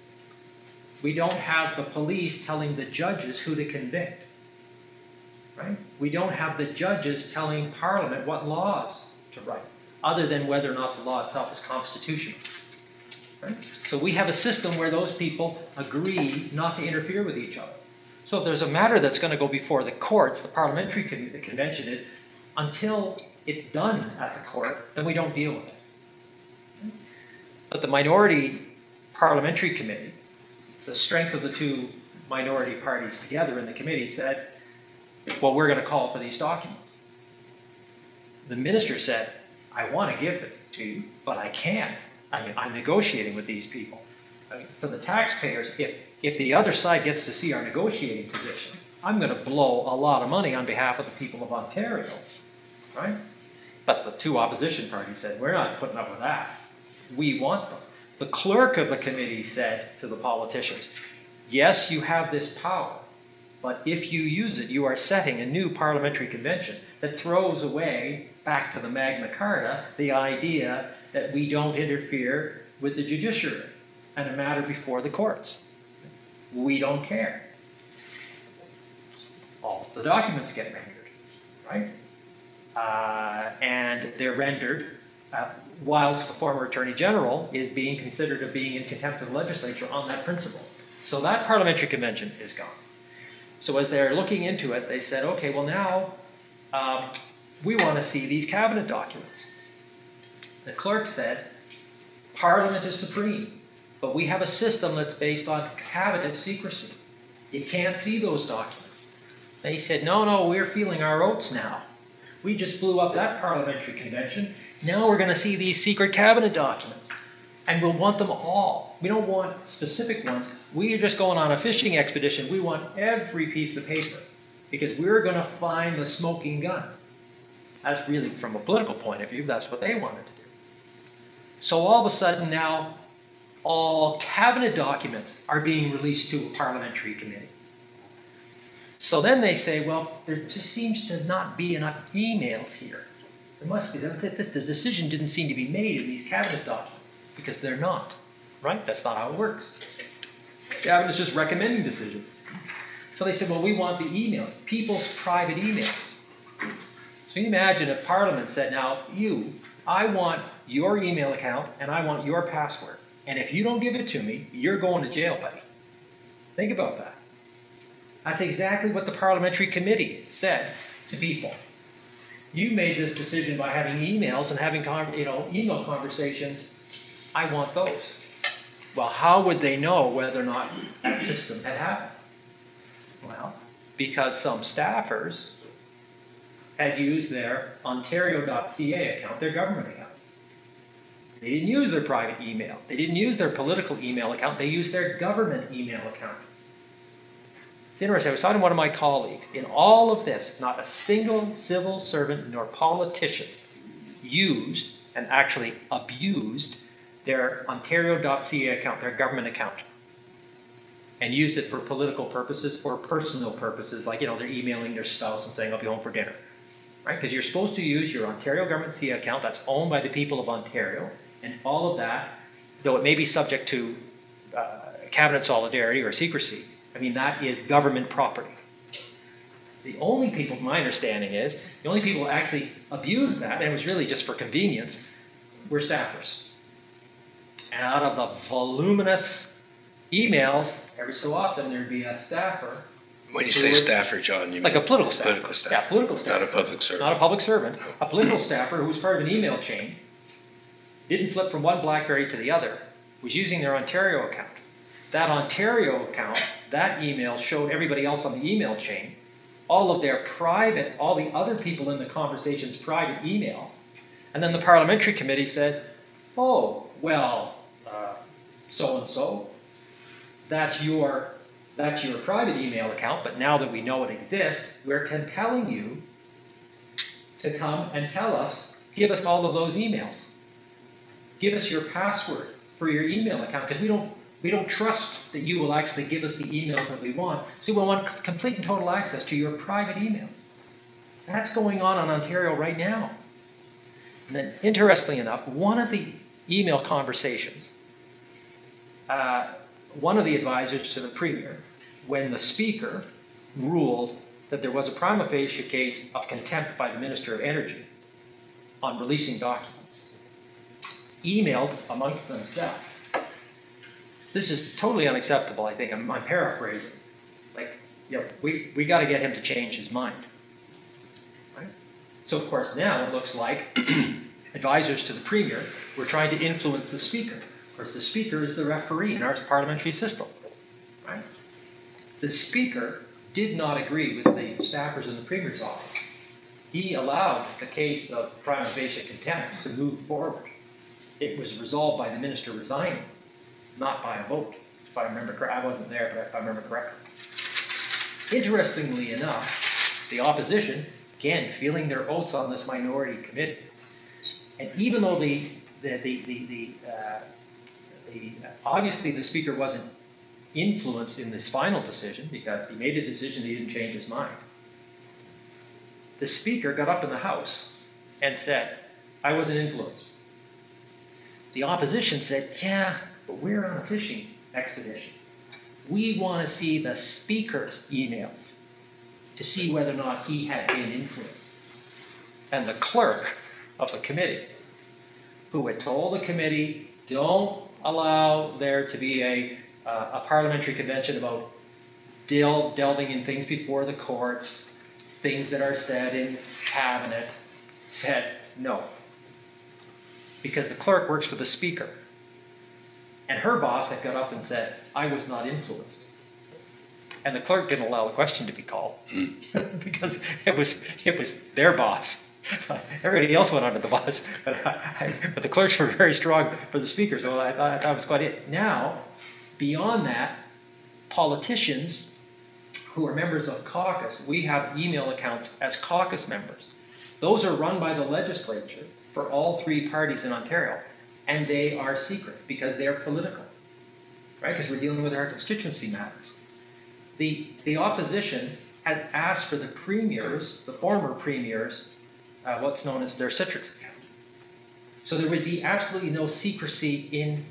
We don't have the police telling the judges who to convict. Right? We don't have the judges telling Parliament what laws to write, other than whether or not the law itself is constitutional. Right? So we have a system where those people agree not to interfere with each other. So if there's a matter that's going to go before the courts, the parliamentary con the convention is, until it's done at the court, then we don't deal with it. But the minority parliamentary committee, the strength of the two minority parties together in the committee, said, well, we're going to call for these documents. The minister said, I want to give it to you, but I can't. I mean, I'm negotiating with these people. I mean, for the taxpayers, if, if the other side gets to see our negotiating position, I'm going to blow a lot of money on behalf of the people of Ontario, right? But the two opposition parties said, we're not putting up with that. We want them. The clerk of the committee said to the politicians, yes, you have this power, but if you use it, you are setting a new parliamentary convention that throws away, back to the Magna Carta, the idea that we don't interfere with the judiciary and a matter before the courts. We don't care. All the documents get rendered, right? Uh, and they're rendered uh, whilst the former Attorney General is being considered of being in contempt of the legislature on that principle. So that parliamentary convention is gone. So as they're looking into it, they said, okay, well now um, we want to see these cabinet documents. The clerk said, Parliament is supreme, but we have a system that's based on cabinet secrecy. You can't see those documents. They said, no, no, we're feeling our oats now. We just blew up that parliamentary convention. Now we're going to see these secret cabinet documents. And we'll want them all. We don't want specific ones. We are just going on a fishing expedition. We want every piece of paper because we're going to find the smoking gun. That's really, from a political point of view, that's what they wanted to do. So all of a sudden now, all cabinet documents are being released to a parliamentary committee. So then they say, well, there just seems to not be enough emails here. There must be. This, the decision didn't seem to be made in these cabinet documents because they're not. Right? That's not how it works. Cabinet is just recommending decisions. So they said, well, we want the emails, people's private emails. So you imagine if Parliament said, now, you, I want your email account and I want your password. And if you don't give it to me, you're going to jail, buddy. Think about that. That's exactly what the parliamentary committee said to people. You made this decision by having emails and having you know, email conversations. I want those. Well, how would they know whether or not that system had happened? Well, because some staffers had used their Ontario dot C A account, their government account. They didn't use their private email. They didn't use their political email account. They used their government email account. It's interesting. I was talking to one of my colleagues. In all of this, not a single civil servant nor politician used and actually abused their Ontario dot C A account, their government account, and used it for political purposes or personal purposes, like, you know, they're emailing their spouse and saying, I'll be home for dinner. Right? Because you're supposed to use your Ontario government C A account that's owned by the people of Ontario, and all of that, though it may be subject to uh, cabinet solidarity or secrecy, I mean, that is government property. The only people, my understanding is, the only people who actually abused that, and it was really just for convenience, were staffers. And out of the voluminous emails, every so often there'd be a staffer. When you say would, staffer, John, you like mean a political staffer. Political staffer. Yeah, political staffer. Not a public servant. Not a public servant. No. A political staffer who was part of an email chain, didn't flip from one BlackBerry to the other, was using their Ontario account. That Ontario account, that email showed everybody else on the email chain all of their private, all the other people in the conversation's private email. And then the parliamentary committee said, oh, well, uh, so-and-so, that's your, that's your private email account, but now that we know it exists, we're compelling you to come and tell us, give us all of those emails. Give us your password for your email account, because we don't We don't trust that you will actually give us the emails that we want. So we want complete and total access to your private emails. That's going on in Ontario right now. And then, interestingly enough, one of the email conversations, uh, one of the advisors to the Premier, when the Speaker ruled that there was a prima facie case of contempt by the Minister of Energy on releasing documents, emailed amongst themselves. This is totally unacceptable, I think. I'm, I'm paraphrasing. Like, you know, we, we got to get him to change his mind. Right? So, of course, now it looks like advisors to the Premier were trying to influence the Speaker. Of course, the Speaker is the referee in our parliamentary system. Right? The Speaker did not agree with the staffers in the Premier's office. He allowed the case of prima facie contempt to move forward. It was resolved by the Minister resigning, not by a vote, if I remember correctly. I wasn't there, but if I remember correctly. Interestingly enough, the opposition, again, feeling their oats on this minority committee, and even though the, the, the, the, the, uh, the uh, obviously the Speaker wasn't influenced in this final decision, because he made a decision, he didn't change his mind, the Speaker got up in the House and said, I wasn't influenced. The opposition said, yeah, but we're on a fishing expedition. We want to see the Speaker's emails to see whether or not he had been influenced. And the clerk of the committee, who had told the committee, don't allow there to be a, uh, a parliamentary convention about del- delving in things before the courts, things that are said in cabinet, said no. Because the clerk works for the Speaker. And her boss had got up and said, I was not influenced. And the clerk didn't allow the question to be called mm. because it was it was their boss. Everybody else went under the bus, but, I, but the clerks were very strong for the Speaker, so I thought that was quite it. Now, beyond that, politicians who are members of caucus, we have email accounts as caucus members. Those are run by the legislature for all three parties in Ontario. And they are secret because they're political. right? Because we're dealing with our constituency matters. The, the opposition has asked for the premiers, the former premiers, uh, what's known as their Citrix account. So there would be absolutely no secrecy in,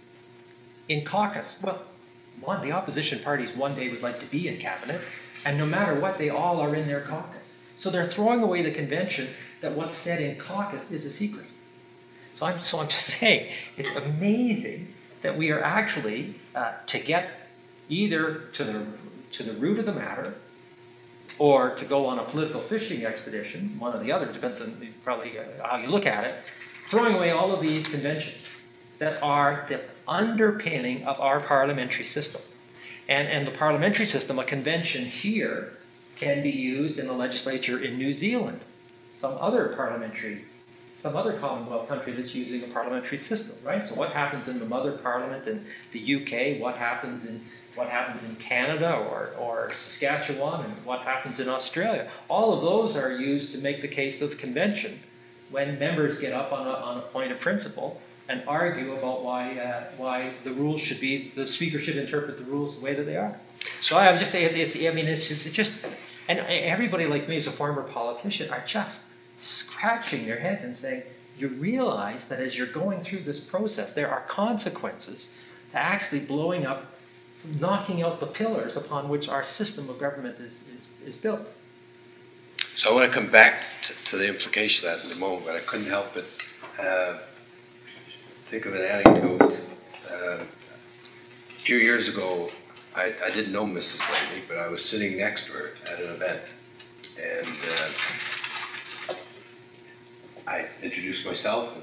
in caucus. Well, one, the opposition parties one day would like to be in cabinet, and no matter what, they all are in their caucus. So they're throwing away the convention that what's said in caucus is a secret. So I'm, so I'm just saying, it's amazing that we are actually, uh, to get either to the, to the root of the matter, or to go on a political fishing expedition, one or the other, depends on probably uh, how you look at it, throwing away all of these conventions that are the underpinning of our parliamentary system. And, and the parliamentary system, a convention here, can be used in the legislature in New Zealand, some other parliamentary, some other Commonwealth country that's using a parliamentary system, right? So what happens in the mother parliament in the U K, what happens in what happens in Canada or, or Saskatchewan, and what happens in Australia. All of those are used to make the case of convention when members get up on a, on a point of principle and argue about why uh, why the rules should be, the speaker should interpret the rules the way that they are. So I would just say, it's, it's, I mean, it's just, it's just, and everybody like me as a former politician are just scratching their heads and saying, you realize that as you're going through this process, there are consequences to actually blowing up, knocking out the pillars upon which our system of government is, is, is built. So I want to come back to, to the implication of that in a moment, but I couldn't help but uh, think of an anecdote. Uh, a few years ago, I, I didn't know Missus Blakeney, but I was sitting next to her at an event, and uh, I introduced myself.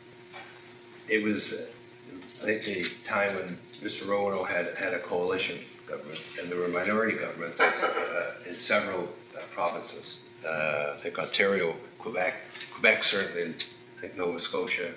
It was, uh, I think, the time when Mister Roanoke had, had a coalition government, and there were minority governments uh, in several uh, provinces. Uh, I think Ontario, Quebec, Quebec certainly, and I think Nova Scotia.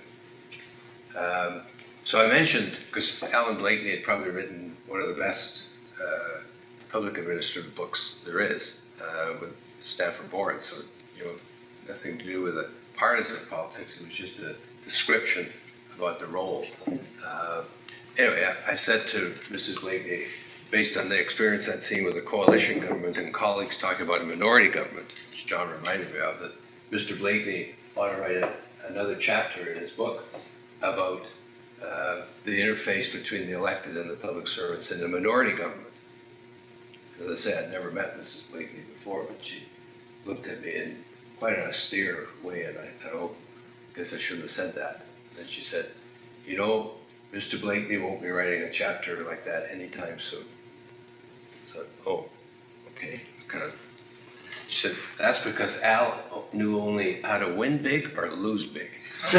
Um, so I mentioned, because Alan Blakeney had probably written one of the best uh, public administrative books there is, uh, with Stanford Board, so, you know, nothing to do with the partisan politics, it was just a description about the role. Uh, anyway, I, I said to Missus Blakeney, based on the experience I'd seen with a coalition government and colleagues talking about a minority government, which John reminded me of, that Mister Blakeney ought to write a, another chapter in his book about uh, the interface between the elected and the public servants in a minority government. As I said, I'd never met Missus Blakeney before, but she looked at me in quite an austere way, and I, I oh, guess I shouldn't have said that. And she said, you know, Mister Blakeney won't be writing a chapter like that anytime soon. So, oh, okay, kind of. She said, that's because Al knew only how to win big or lose big. I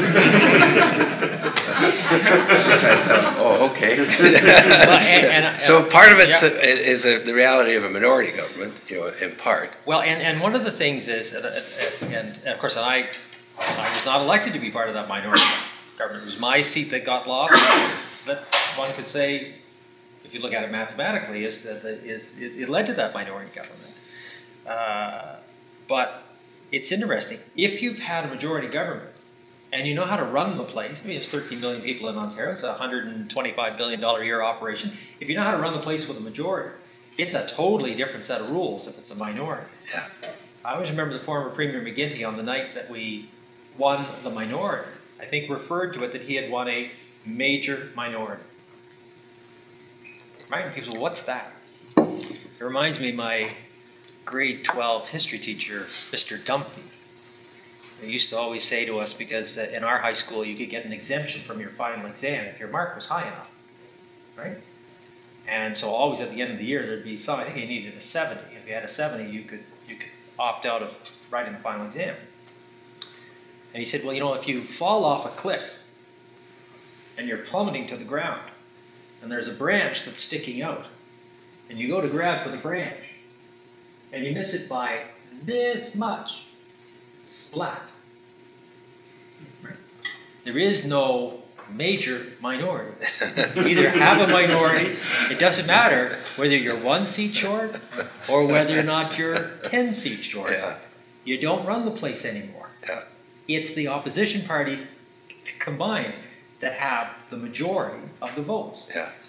thought, oh, okay. Well, and, and, so part of it yeah. is a, the reality of a minority government, you know, in part. Well, and, and one of the things is, and, and, and of course, I, I was not elected to be part of that minority government. It was my seat that got lost. But one could say, if you look at it mathematically, is that the, is it, it led to that minority government. Uh, but it's interesting. If you've had a majority government and you know how to run the place, I mean, there's thirteen million people in Ontario, it's a one hundred twenty-five billion dollars a year operation. If you know how to run the place with a majority, it's a totally different set of rules if it's a minority. Yeah. I always remember the former Premier McGuinty on the night that we won the minority, I think referred to it that he had won a major minority. Reminding people, what's that? It reminds me of my grade twelve history teacher, Mister Dumpy. He used to always say to us, because in our high school you could get an exemption from your final exam if your mark was high enough, right? And so always at the end of the year there'd be some, I think you needed a seventy. If you had a seventy, you could you could opt out of writing the final exam. And he said, well, you know, if you fall off a cliff and you're plummeting to the ground and there's a branch that's sticking out and you go to grab for the branch and you miss it by this much, splat. Right? There is no major minority. You either have a minority, it doesn't matter whether you're one seat short or whether or not you're ten seats short. Yeah. You don't run the place anymore. Yeah. It's the opposition parties combined that have the majority of the votes. Yeah.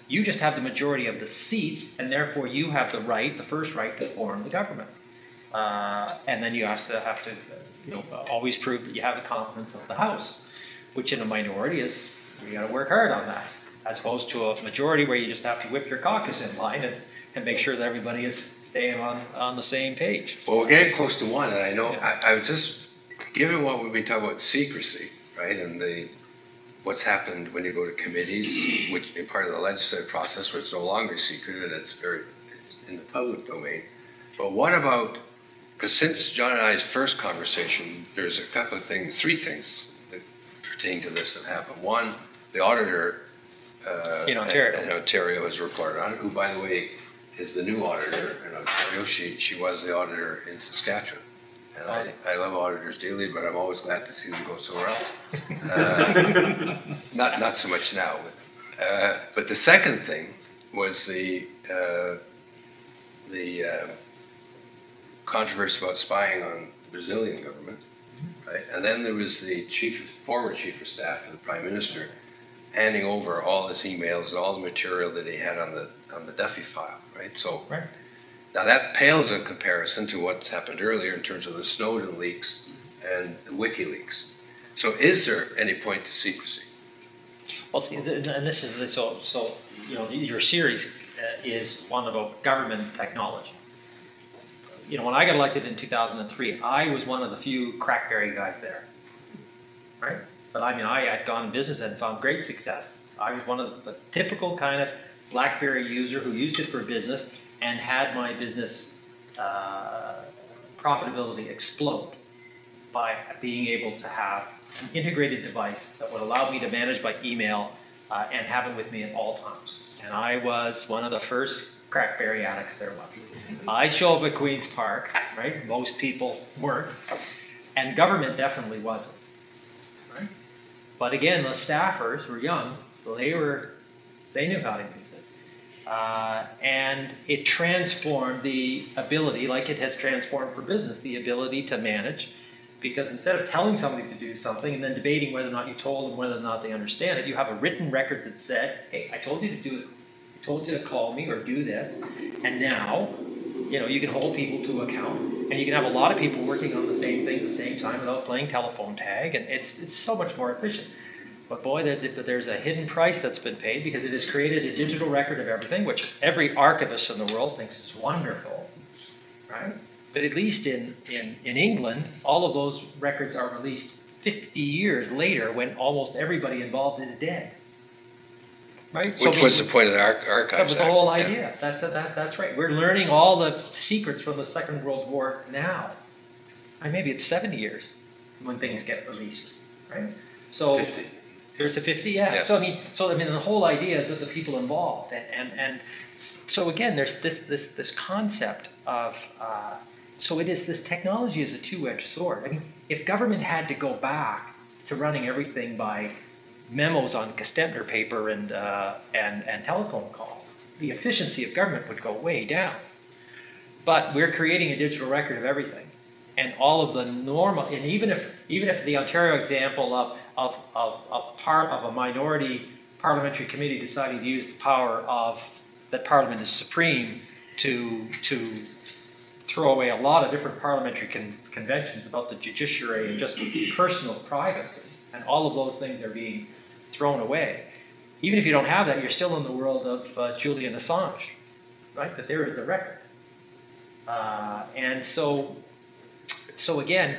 You just have the majority of the seats, and therefore you have the right, the first right, to form the government. Uh, and then you also have to, you know, always prove that you have the confidence of the House, which in a minority is, you got to work hard on that, as opposed to a majority where you just have to whip your caucus in line and, and make sure that everybody is staying on, on the same page. Well, we're getting close to one, and I know, Yeah. I, I was just, given what we've been talking about secrecy, right, and the, what's happened when you go to committees, which in part of the legislative process, where it's no longer secret and it's very, it's in the public domain. But what about, because since John and I's first conversation, there's a couple of things, three things that pertain to this that happened. One, the auditor uh, In Ontario. in Ontario has reported on it, who, by the way, is the new auditor in Ontario. She, she was the auditor in Saskatchewan. And I, I love auditors dearly, but I'm always glad to see them go somewhere else. Uh, not not so much now. But, uh, but the second thing was the uh, the uh, controversy about spying on the Brazilian government, right? And then there was the chief, of, former chief of staff of the prime minister, handing over all his emails and all the material that he had on the on the Duffy file, right? So. Right. Now that pales in comparison to what's happened earlier in terms of the Snowden leaks and the WikiLeaks. So is there any point to secrecy? Well, see, th- and this is the, so so you know your series uh, is one about government technology. You know, when I got elected in two thousand three, I was one of the few crackberry guys there, right? But I mean, I had gone in business and found great success. I was one of the typical kind of BlackBerry user who used it for business and had my business uh, profitability explode by being able to have an integrated device that would allow me to manage by email uh, and have it with me at all times. And I was one of the first crackberry addicts there was. I show up at Queen's Park, right? Most people weren't. And government definitely wasn't. Right? But again, the staffers were young, so they were, they knew how to use it. Uh, and it transformed the ability, like it has transformed for business, the ability to manage. Because instead of telling somebody to do something and then debating whether or not you told them whether or not they understand it, you have a written record that said, hey, I told you to do it. I told you to call me or do this. And now, you know, you can hold people to account. And you can have a lot of people working on the same thing at the same time without playing telephone tag. And it's, it's so much more efficient. But boy, there's a hidden price that's been paid because it has created a digital record of everything, which every archivist in the world thinks is wonderful, right? But at least in, in, in England, all of those records are released fifty years later when almost everybody involved is dead, right? So Which was the point of the Ar- Archives That was the Act, whole yeah. idea. That, that, that, that's right. We're learning all the secrets from the Second World War now. And maybe it's seventy years when things get released, right? So fifty. There's a fifty, yeah. Yeah. So I mean, so I mean, the whole idea is that the people involved, and and, and so again, there's this this this concept of uh, so it is this technology is a two-edged sword. I mean, if government had to go back to running everything by memos on Gestemner paper and uh, and and telephone calls, the efficiency of government would go way down. But we're creating a digital record of everything, and all of the normal, and even if even if the Ontario example of of of, of part of a minority parliamentary committee deciding to use the power of that Parliament is supreme to to throw away a lot of different parliamentary con- conventions about the judiciary and just personal privacy, and all of those things are being thrown away. Even if you don't have that, you're still in the world of uh, Julian Assange, right? That there is a record, uh, and so so again.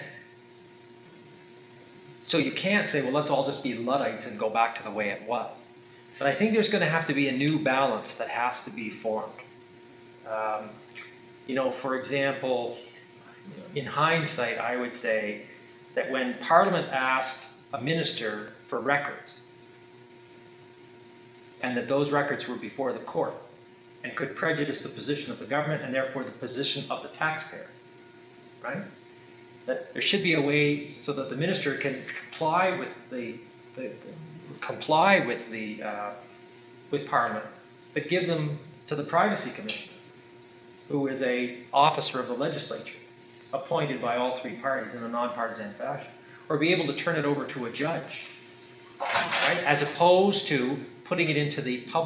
So you can't say, well, let's all just be Luddites and go back to the way it was. But I think there's going to have to be a new balance that has to be formed. Um, you know, for example, in hindsight, I would say that when Parliament asked a minister for records, and that those records were before the court, and could prejudice the position of the government and therefore the position of the taxpayer, right? That there should be a way so that the minister can comply with the, the, the comply with the uh, with Parliament, but give them to the Privacy Commissioner, who is a officer of the legislature, appointed by all three parties in a nonpartisan fashion, or be able to turn it over to a judge, right? As opposed to putting it into the public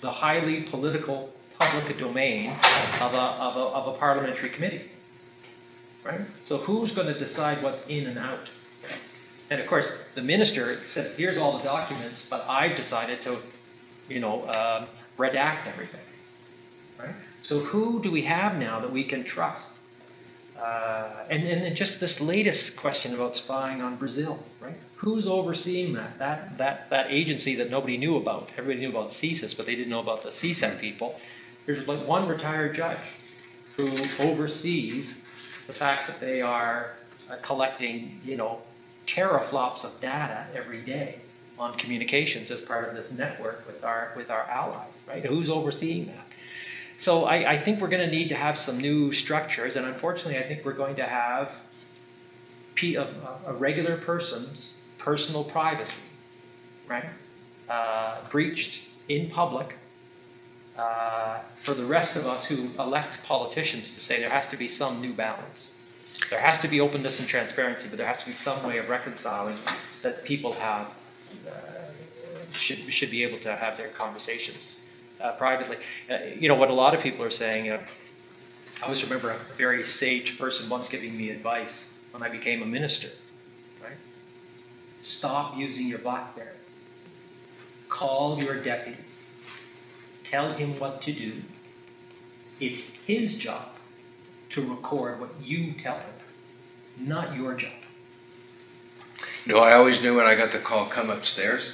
the highly political public domain of a, of a, of a parliamentary committee, right? So who's going to decide what's in and out? And of course, the minister says, here's all the documents, but I've decided to, you know, um, redact everything, right? So who do we have now that we can trust? Uh, and, and then just this latest question about spying on Brazil, right? Who's overseeing that? That that that agency that nobody knew about. Everybody knew about C S I S, but they didn't know about the C SAT people. There's like one retired judge who oversees the fact that they are uh, collecting, you know, teraflops of data every day on communications as part of this network with our with our allies, right? Who's overseeing that? So I, I think we're going to need to have some new structures, and unfortunately, I think we're going to have P, a, a regular person's personal privacy, right, uh, breached in public. Uh, for the rest of us who elect politicians to say there has to be some new balance. There has to be openness and transparency, but there has to be some way of reconciling that people have uh, should should be able to have their conversations uh, privately. Uh, you know what a lot of people are saying. Uh, I always remember a very sage person once giving me advice when I became a minister. Right? Stop using your BlackBerry. Call your deputy. Tell him what to do. It's his job to record what you tell him, not your job. No, I always knew when I got the call, come upstairs.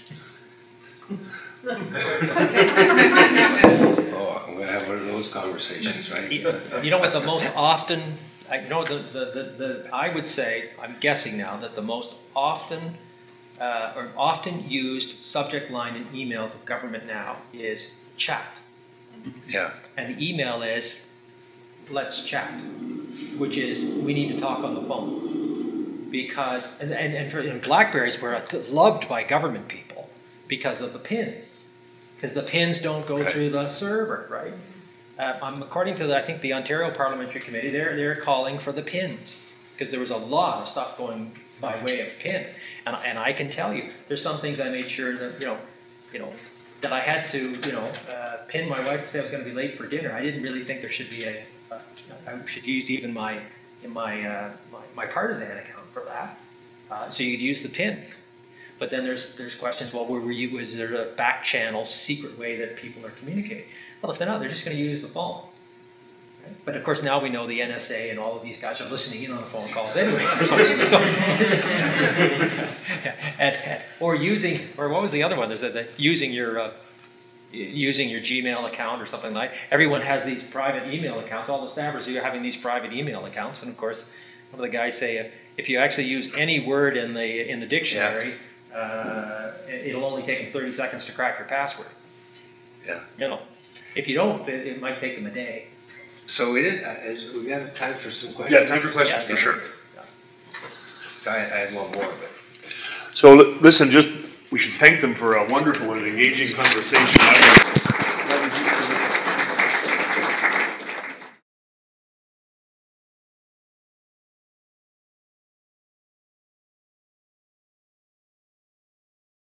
Oh, I'm going to have one of those conversations, right? You know what the most often, I know the, the, the, the I would say, I'm guessing now, that the most often uh, or often used subject line in emails of government now is chat. Yeah. And the email is, let's chat, which is, we need to talk on the phone. Because, and, and, and, for, and BlackBerries were loved by government people because of the pins. Because the pins don't go right. through the server, right? Uh, um, according to, the, I think, the Ontario Parliamentary Committee, they're, they're calling for the pins. Because there was a lot of stuff going by way of pin. And, and I can tell you, there's some things I made sure that, you know, you know, that I had to, you know, uh, pin my wife to say I was going to be late for dinner. I didn't really think there should be a, a I should use even my, in my, uh, my, my partisan account for that. Uh, so you could use the pin. But then there's there's questions, well, were you, was there a back channel secret way that people are communicating? Well, if they're not, they're just going to use the phone. Right? But of course, now we know the N S A and all of these guys are listening in on the phone calls anyway. so, so, and, and, or using, or what was the other one? There's a, the, using your uh, using your Gmail account or something like that. Everyone has these private email accounts. All the staffers are having these private email accounts. And of course, some of the guys say if, if you actually use any word in the in the dictionary, yeah. uh, it'll only take them thirty seconds to crack your password. Yeah. You know, if you don't, it, it might take them a day. So we did. Uh, is, we got time for some questions. Yeah, time for questions yeah, for sure. Yeah. So I, I had one more, but. So listen, just we should thank them for a wonderful and engaging conversation.